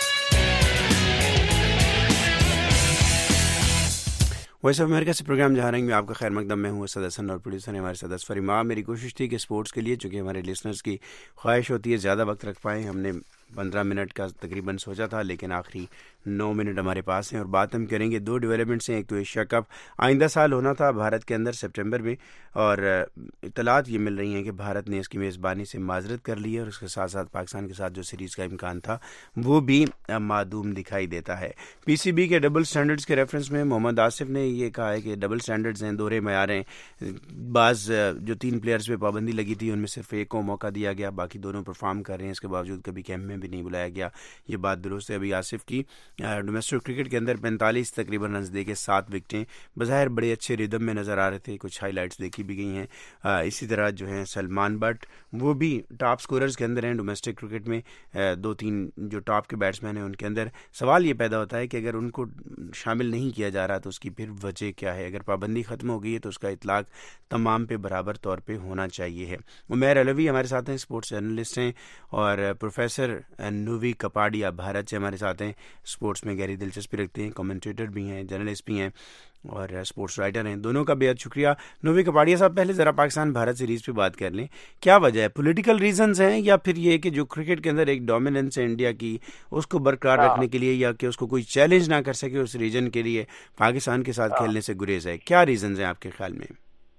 Voice of America سے پروگرام جہاں رنگ میں آپ کا خیر مقدم. میں ہوں اسد حسن اور پروڈیوسر ہمارے ساتھ اسفر امام. میری کوشش تھی کہ اسپورٹس کے لیے, چونکہ ہمارے لسنرز کی خواہش ہوتی ہے زیادہ وقت رکھ پائیں, ہم نے پندرہ منٹ کا تقریباً سوچا تھا لیکن آخری نو منٹ ہمارے پاس ہیں اور بات ہم کریں گے دو ڈیولپمنٹس ہیں. ایک تو ایشیا کپ آئندہ سال ہونا تھا بھارت کے اندر سپٹمبر میں, اور اطلاعات یہ مل رہی ہیں کہ بھارت نے اس کی میزبانی سے معذرت کر لی ہے اور اس کے ساتھ ساتھ پاکستان کے ساتھ جو سیریز کا امکان تھا وہ بھی معدوم دکھائی دیتا ہے. پی سی بی کے ڈبل سٹینڈرڈز کے ریفرنس میں محمد آصف نے یہ کہا ہے کہ ڈبل سٹینڈرڈز ہیں, دوہرے معیار ہیں. بعض جو تین پلیئرز پہ پابندی لگی تھی ان میں صرف ایک کو موقع دیا گیا, باقی دونوں پرفارم کر رہے ہیں, اس کے باوجود کبھی کیمپ میں بھی نہیں بلایا گیا. یہ بات درست ہے. ابھی آصف کی ڈومیسٹک کرکٹ کے اندر پینتالیس تقریباً رنز دے کے سات وکٹیں, بظاہر بڑے اچھے ریدم میں نظر آ رہے تھے, کچھ ہائی لائٹس دیکھی بھی گئی ہیں. اسی طرح جو ہیں سلمان بٹ وہ بھی ٹاپ سکوررز کے اندر ہیں ڈومیسٹک کرکٹ میں. دو تین جو ٹاپ کے بیٹسمین ہیں ان کے اندر سوال یہ پیدا ہوتا ہے کہ اگر ان کو شامل نہیں کیا جا رہا تو اس کی پھر وجہ کیا ہے؟ اگر پابندی ختم ہو گئی ہے تو اس کا اطلاق تمام پہ برابر طور پہ ہونا چاہیے ہے. عمیر علوی ہمارے ساتھ ہیں, اسپورٹس جرنلسٹ ہیں, اور پروفیسر نووی کپاڈیا بھارت سے ہمارے ساتھ ہیں, اسپورٹس میں گہری دلچسپی رکھتے ہیں, کمنٹیٹر بھی ہیں, جرنلسٹ بھی ہیں اور اسپورٹس رائٹر ہیں. دونوں کا بے حد شکریہ. نووی کپاڈیا صاحب, پہلے ذرا پاکستان بھارت سیریز پہ بات کر لیں. کیا وجہ ہے؟ پولیٹیکل ریزنز ہیں یا پھر یہ کہ جو کرکٹ کے اندر ایک ڈومیننس ہے انڈیا کی اس کو برقرار رکھنے کے لیے, یا کہ اس کو کوئی چیلنج نہ کر سکے اس ریجن کے لیے پاکستان کے ساتھ کھیلنے سے گریز ہے؟ کیا ریزنز ہیں آپ کے خیال میں؟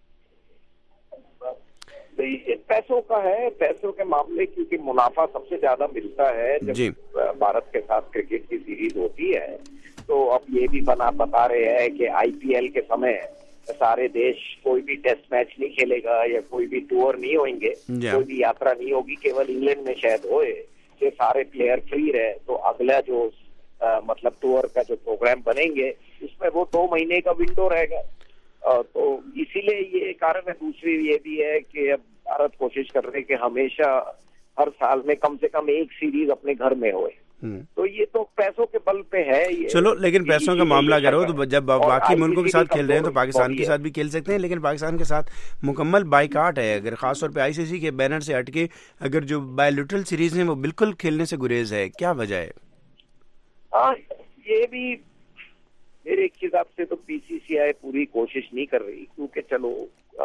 پیسوں کا ہے, پیسوں کے معاملے, کیونکہ منافع سب سے زیادہ ملتا ہے جب جی. بھارت کے ساتھ کرکٹ کی سیریز ہوتی ہے. تو اب یہ بھی بنا بتا رہے ہیں کہ آئی پی ایل کے سمے سارے دیش کوئی بھی ٹیسٹ میچ نہیں کھیلے گا یا کوئی بھی ٹور نہیں ہوئیں گے, کوئی بھی یاترا نہیں ہوگی, کیول انگلینڈ میں شاید ہوئے کہ سارے پلیئر فری رہے. تو اگلا جو مطلب ٹور کا جو پروگرام بنیں گے اس میں وہ دو مہینے کا ونڈو رہے گا. تو اسی لیے یہ کارن ہے. دوسری یہ بھی ہے کہ اب بھارت کوشش کر رہے کہ ہمیشہ ہر سال میں کم سے کم ایک سیریز اپنے گھر میں ہوئے. تو یہ تو پیسوں کے بل پہ ہے. یہ چلو لیکن پیسوں کا معاملہ اگر ہو تو جب باقی ملکوں کے ساتھ کھیل رہے ہیں تو پاکستان کے ساتھ بھی کھیل سکتے ہیں, لیکن پاکستان کے ساتھ مکمل بائیکاٹ ہے. اگر خاص طور پہ آئی سی سی کے بینر سے ہٹ کے اگر جو بائیلیٹرل سیریز ہیں وہ بالکل کھیلنے سے گریز ہے, کیا وجہ ہے؟ ہاں یہ بھی میرے حساب سے تو پی سی سی آئی پوری کوشش نہیں کر رہی, کیونکہ چلو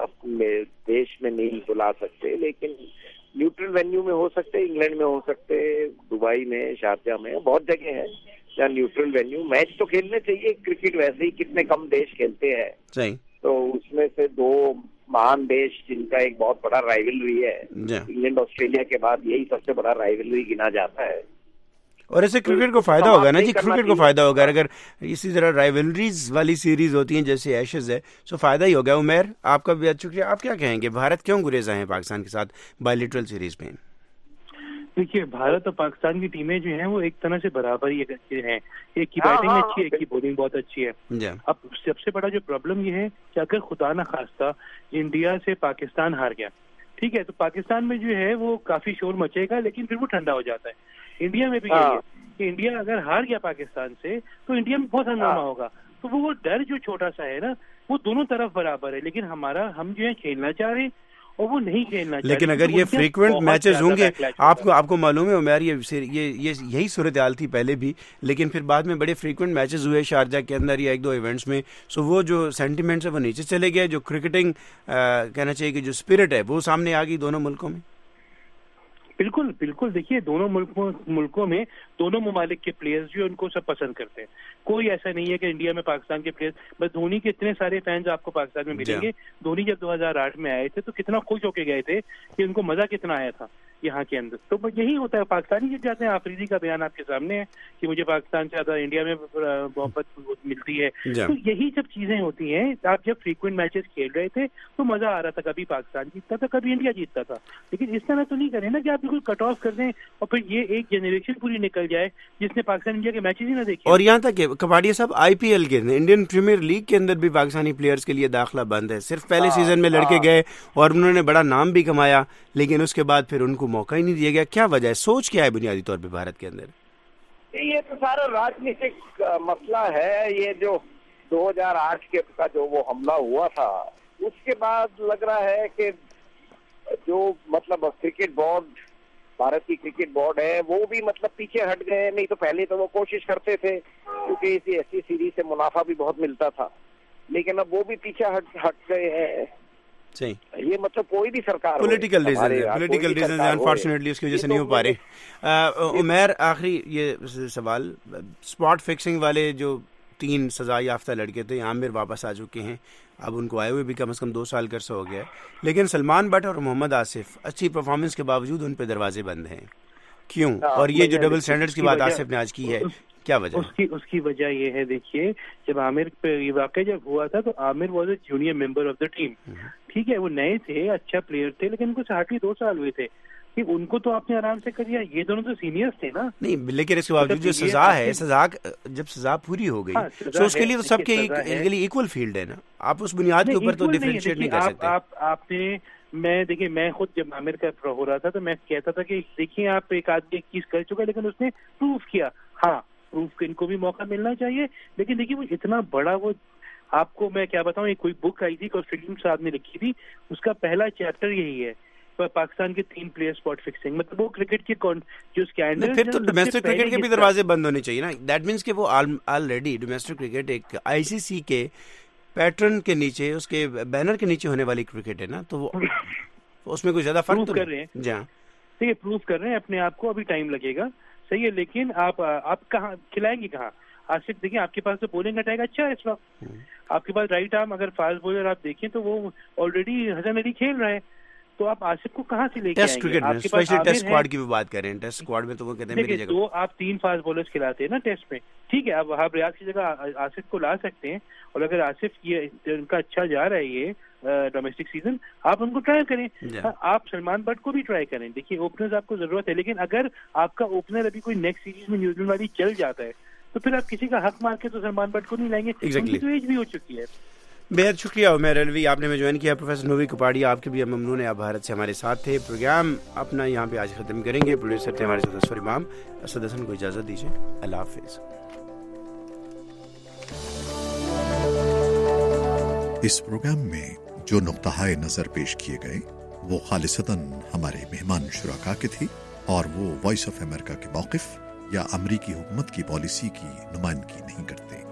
دیش میں نہیں بلا سکتے لیکن نیوٹرل وینیو میں ہو سکتے, انگلینڈ میں ہو سکتے, دبئی میں, شارجہ میں, بہت جگہ ہیں جہاں نیوٹرل وینیو. میچ تو کھیلنے چاہیے, کرکٹ ویسے ہی کتنے کم دیش کھیلتے ہیں. صحیح. تو اس میں سے دو مہان دیش جن کا ایک بہت بڑا رائیولری ہے, انگلینڈ آسٹریلیا کے بعد یہی سب سے بڑا رائیولری گنا جاتا ہے. اور ایسے کرکٹ کو فائدہ ہوگا نا جی, کرکٹ کو فائدہ ہوگا اگر اسی طرح رائیولریز والی سیریز ہوتی ہیں جیسے ایشز ہے, سو فائدہ ہی ہوگا. عمیر آپ کا بھی شکریہ. آپ کیا کہیں گے, بھارت کیوں گریزا ہے پاکستان کے ساتھ بائیلیٹرل سیریز میں؟ دیکھیے بھارت اور پاکستان کی ٹیمیں جو ہیں وہ ایک طرح سے برابر ہی ہیں, ایک کی بیٹنگ اچھی ہے, ایک کی بولنگ بہت اچھی ہے. اب سب سے بڑا جو پرابلم یہ ہے کہ اگر خدا نہ خواستہ انڈیا سے پاکستان ہار گیا, ٹھیک ہے, تو پاکستان میں جو ہے وہ کافی شور مچے گا, لیکن پھر وہ ٹھنڈا ہو جاتا ہے. انڈیا میں بھی یہی ہے کہ انڈیا اگر ہار گیا پاکستان سے تو انڈیا میں بہت ہنگامہ ہوگا. تو وہ ڈر جو چھوٹا سا ہے نا وہ دونوں طرف برابر ہے, لیکن ہمارا ہم جو ہے کھیلنا چاہ رہے ہیں اور وہ نہیں کھیلنا چاہ رہے. لیکن اگر یہ فریکوینٹ میچز ہوں گے, آپ کو آپ کو معلوم ہے عمیر یہ یہی صورتحال تھی پہلے بھی, لیکن پھر بعد میں بڑے فریکوینٹ میچز ہوئے شارجہ کے اندر یا ایک دو ایونٹس میں, سو وہ جو سینٹیمنٹس ہے وہ نیچے چلے گئے. جو کرکٹنگ کہنا چاہیے کہ جو اسپرٹ ہے وہ سامنے آ گئی دونوں ملکوں میں. بالکل بالکل. دیکھیے دونوں ملکوں ملکوں میں دونوں ممالک کے پلیئرز جو ان کو سب پسند کرتے ہیں. کوئی ایسا نہیں ہے کہ انڈیا میں پاکستان کے پلیئرز, بس دھونی کے اتنے سارے فینز آپ کو پاکستان میں ملیں گے. دھونی جب دو ہزار آٹھ میں آئے تھے تو کتنا خوش ہو کے گئے تھے کہ ان کو مزہ کتنا آیا تھا یہاں کے اندر. تو یہی ہوتا ہے, پاکستانی جب جاتے ہیں, آفریدی کا بیان آپ کے سامنے ہے کہ مجھے پاکستان سے زیادہ انڈیا میں محبت ملتی ہے. تو یہی سب چیزیں ہوتی ہیں. آپ جب فریکوینٹ میچز کھیل رہے تھے تو مزہ آ رہا تھا, کبھی پاکستان جیتتا تھا کبھی انڈیا جیتتا تھا, لیکن اس طرح تو نہیں کریں نا کہ آپ بالکل کٹ آف کر دیں اور پھر یہ ایک جنریشن پوری نکل جائے جس نے پاکستان انڈیا کے میچز ہی نہ دیکھے. اور یہاں تک کہ کپاڈیا صاحب آئی پی ایل کے انڈین پریمیئر لیگ کے اندر بھی پاکستانی پلیئرز کے لیے داخلہ بند ہے. صرف پہلے سیزن میں لڑکے گئے اور انہوں نے بڑا نام بھی کمایا, لیکن اس کے بعد پھر ان کو موقع ہی نہیں دیا گیا. کیا وجہ ہے, سوچ کیا ہے بنیادی طور پہ بھارت کے اندر؟ یہ تو سارا راجنیتک مسئلہ ہے. یہ جو دو ہزار آٹھ کے کا جو وہ حملہ ہوا تھا اس کے بعد لگ رہا ہے کہ جو مطلب کرکٹ بورڈ, بھارت کی کرکٹ بورڈ ہے, وہ بھی مطلب پیچھے ہٹ گئے. نہیں تو پہلے تو وہ کوشش کرتے تھے کیونکہ اسی ایسی سیریز سے منافع بھی بہت ملتا تھا, لیکن اب وہ بھی پیچھے ہٹ ہٹ گئے ہیں. یہ مطلب کوئی بھی سرکار political reason political reason unfortunately اس کی وجہ سے نہیں ہو پا رہے. عمیر آخری یہ سوال, اسپاٹ فکسنگ والے جو تین سزا یافتہ لڑکے تھے عامر واپس آ چکے ہیں, اب ان کو آئے ہوئے بھی کم از کم دو سال کا عرصہ ہو گیا ہے, لیکن سلمان بٹ اور محمد آصف اچھی پرفارمنس کے باوجود ان پہ دروازے بند ہیں, کیوں؟ اور یہ جو ڈبل سٹینڈرڈز کی بات آصف نے آج کی ہے, کیا وجہ؟ اس کی اس کی وجہ یہ ہے, دیکھیے جب عامر پہ یہ واقعہ جب ہوا تھا تو Amir was a junior member of the team, ٹھیک ہے, وہ نئے تھے, اچھا پلیئر تھے, لیکن ان کو ساڑھے دو سال ہوئے تھے. ان کو تو آپ نے آرام سے کر دیا, یہ دونوں تو سینئرز تھے نا. نہیں لیکن اس کے باوجود جو سزا ہے, سزا جب سزا پوری ہو گئی تو اس کے لیے تو سب کے لیے ایکول فیلڈ ہے نا, آپ اس بنیاد کے اوپر تو ڈیفرینشیٹ نہیں کر سکتے. آپ نے میں دیکھیے میں خود جب عامر کا ہو رہا تھا تو میں کہتا تھا کہ دیکھیے آپ ایک آدمی ایک چیز کر چکا, لیکن اس نے پروف کیا. ہاں پروف ان کو بھی موقع ملنا چاہیے, لیکن دیکھیے وہ اتنا بڑا, وہ آپ کو میں کیا بتاؤں, ایک کوئی بک آئی تھی فلم صاحب نے لکھی تھی, اس کا پہلا چیپٹر یہی ہے, پاکستان کے تین پلیئر اسپاٹ فکسنگ, مطلب وہ کرکٹ کے جو اسکینڈل, پھر تو ڈومیسٹک کرکٹ کے بھی دروازے بند ہونے چاہیے نا. دیٹ مینس کہ وہ آلریڈی ڈومیسٹک کرکٹ ایک آئی سی سی کے پیٹرن کے نیچے, اس کے بینر کے نیچے ہونے والی کرکٹ ہے نا, تو وہ اس میں کوئی زیادہ فرق کر رہے ہیں. جی ہاں ٹھیک ہے, پروف کر رہے ہیں اپنے آپ کو, ابھی ٹائم لگے گا, صحیح ہے, لیکن آپ آپ کہاں کھلائیں گے کہاں؟ آصف دیکھیں آپ کے پاس تو بولنگ اٹیک اچھا ہے اس وقت, آپ کے پاس رائٹ آرم, اگر فاسٹ بولر آپ دیکھیں تو وہ آلریڈی حسن علی کھیل رہے ہیں, تو آپ آصف کو کہاں سے لے کے ٹیسٹ کرکٹ میں, اسپیشلی ٹیسٹ اسکواڈ کی بھی بات کریں, ٹیسٹ اسکواڈ میں تو وہ کہتے ہیں میری جگہ دو آپ تین فاسٹ بولرز کھلاتے ہیں نا ٹیسٹ میں, ٹھیک ہے, آپ وہاں ریاض کی جگہ آصف کو لا سکتے ہیں, اور اگر آصف یہ ان کا اچھا جا رہا ہے یہ ڈومیسٹک سیزن, آپ ان کو ٹرائی کریں. آپ سلمان بٹ کو بھی ٹرائی کریں, دیکھیے اوپنرز آپ کو ضرورت ہے, لیکن اگر آپ کا اوپنر ابھی کوئی نیکسٹ سیریز میں نیوزی لینڈ والی چل جاتا ہے تو پھر آپ کسی کا حق مار کے تو سلمان بٹ کو نہیں لائیں گے, ان کی تو ایج بھی ہو چکی ہے. بہت شکریہ عمیر علوی، آپ نے میں جوائن کیا. پروفیسر نوی کپاڑیا، آپ کے بھی ممنون ہیں، آپ بھارت سے ہمارے ساتھ تھے. پروگرام اپنا یہاں پہ آج ختم کریں گے. پروڈیوسر تھے ہمارے ساتھ اسفر امام. اسد حسن کو اجازت دیجیے. اللہ حافظ. اس پروگرام میں جو نقطۂ نظر پیش کیے گئے وہ خالصتاً ہمارے مہمان شرکا کے تھے اور وہ وائس آف امریکہ کے موقف یا امریکی حکومت کی پالیسی کی نمائندگی نہیں کرتے.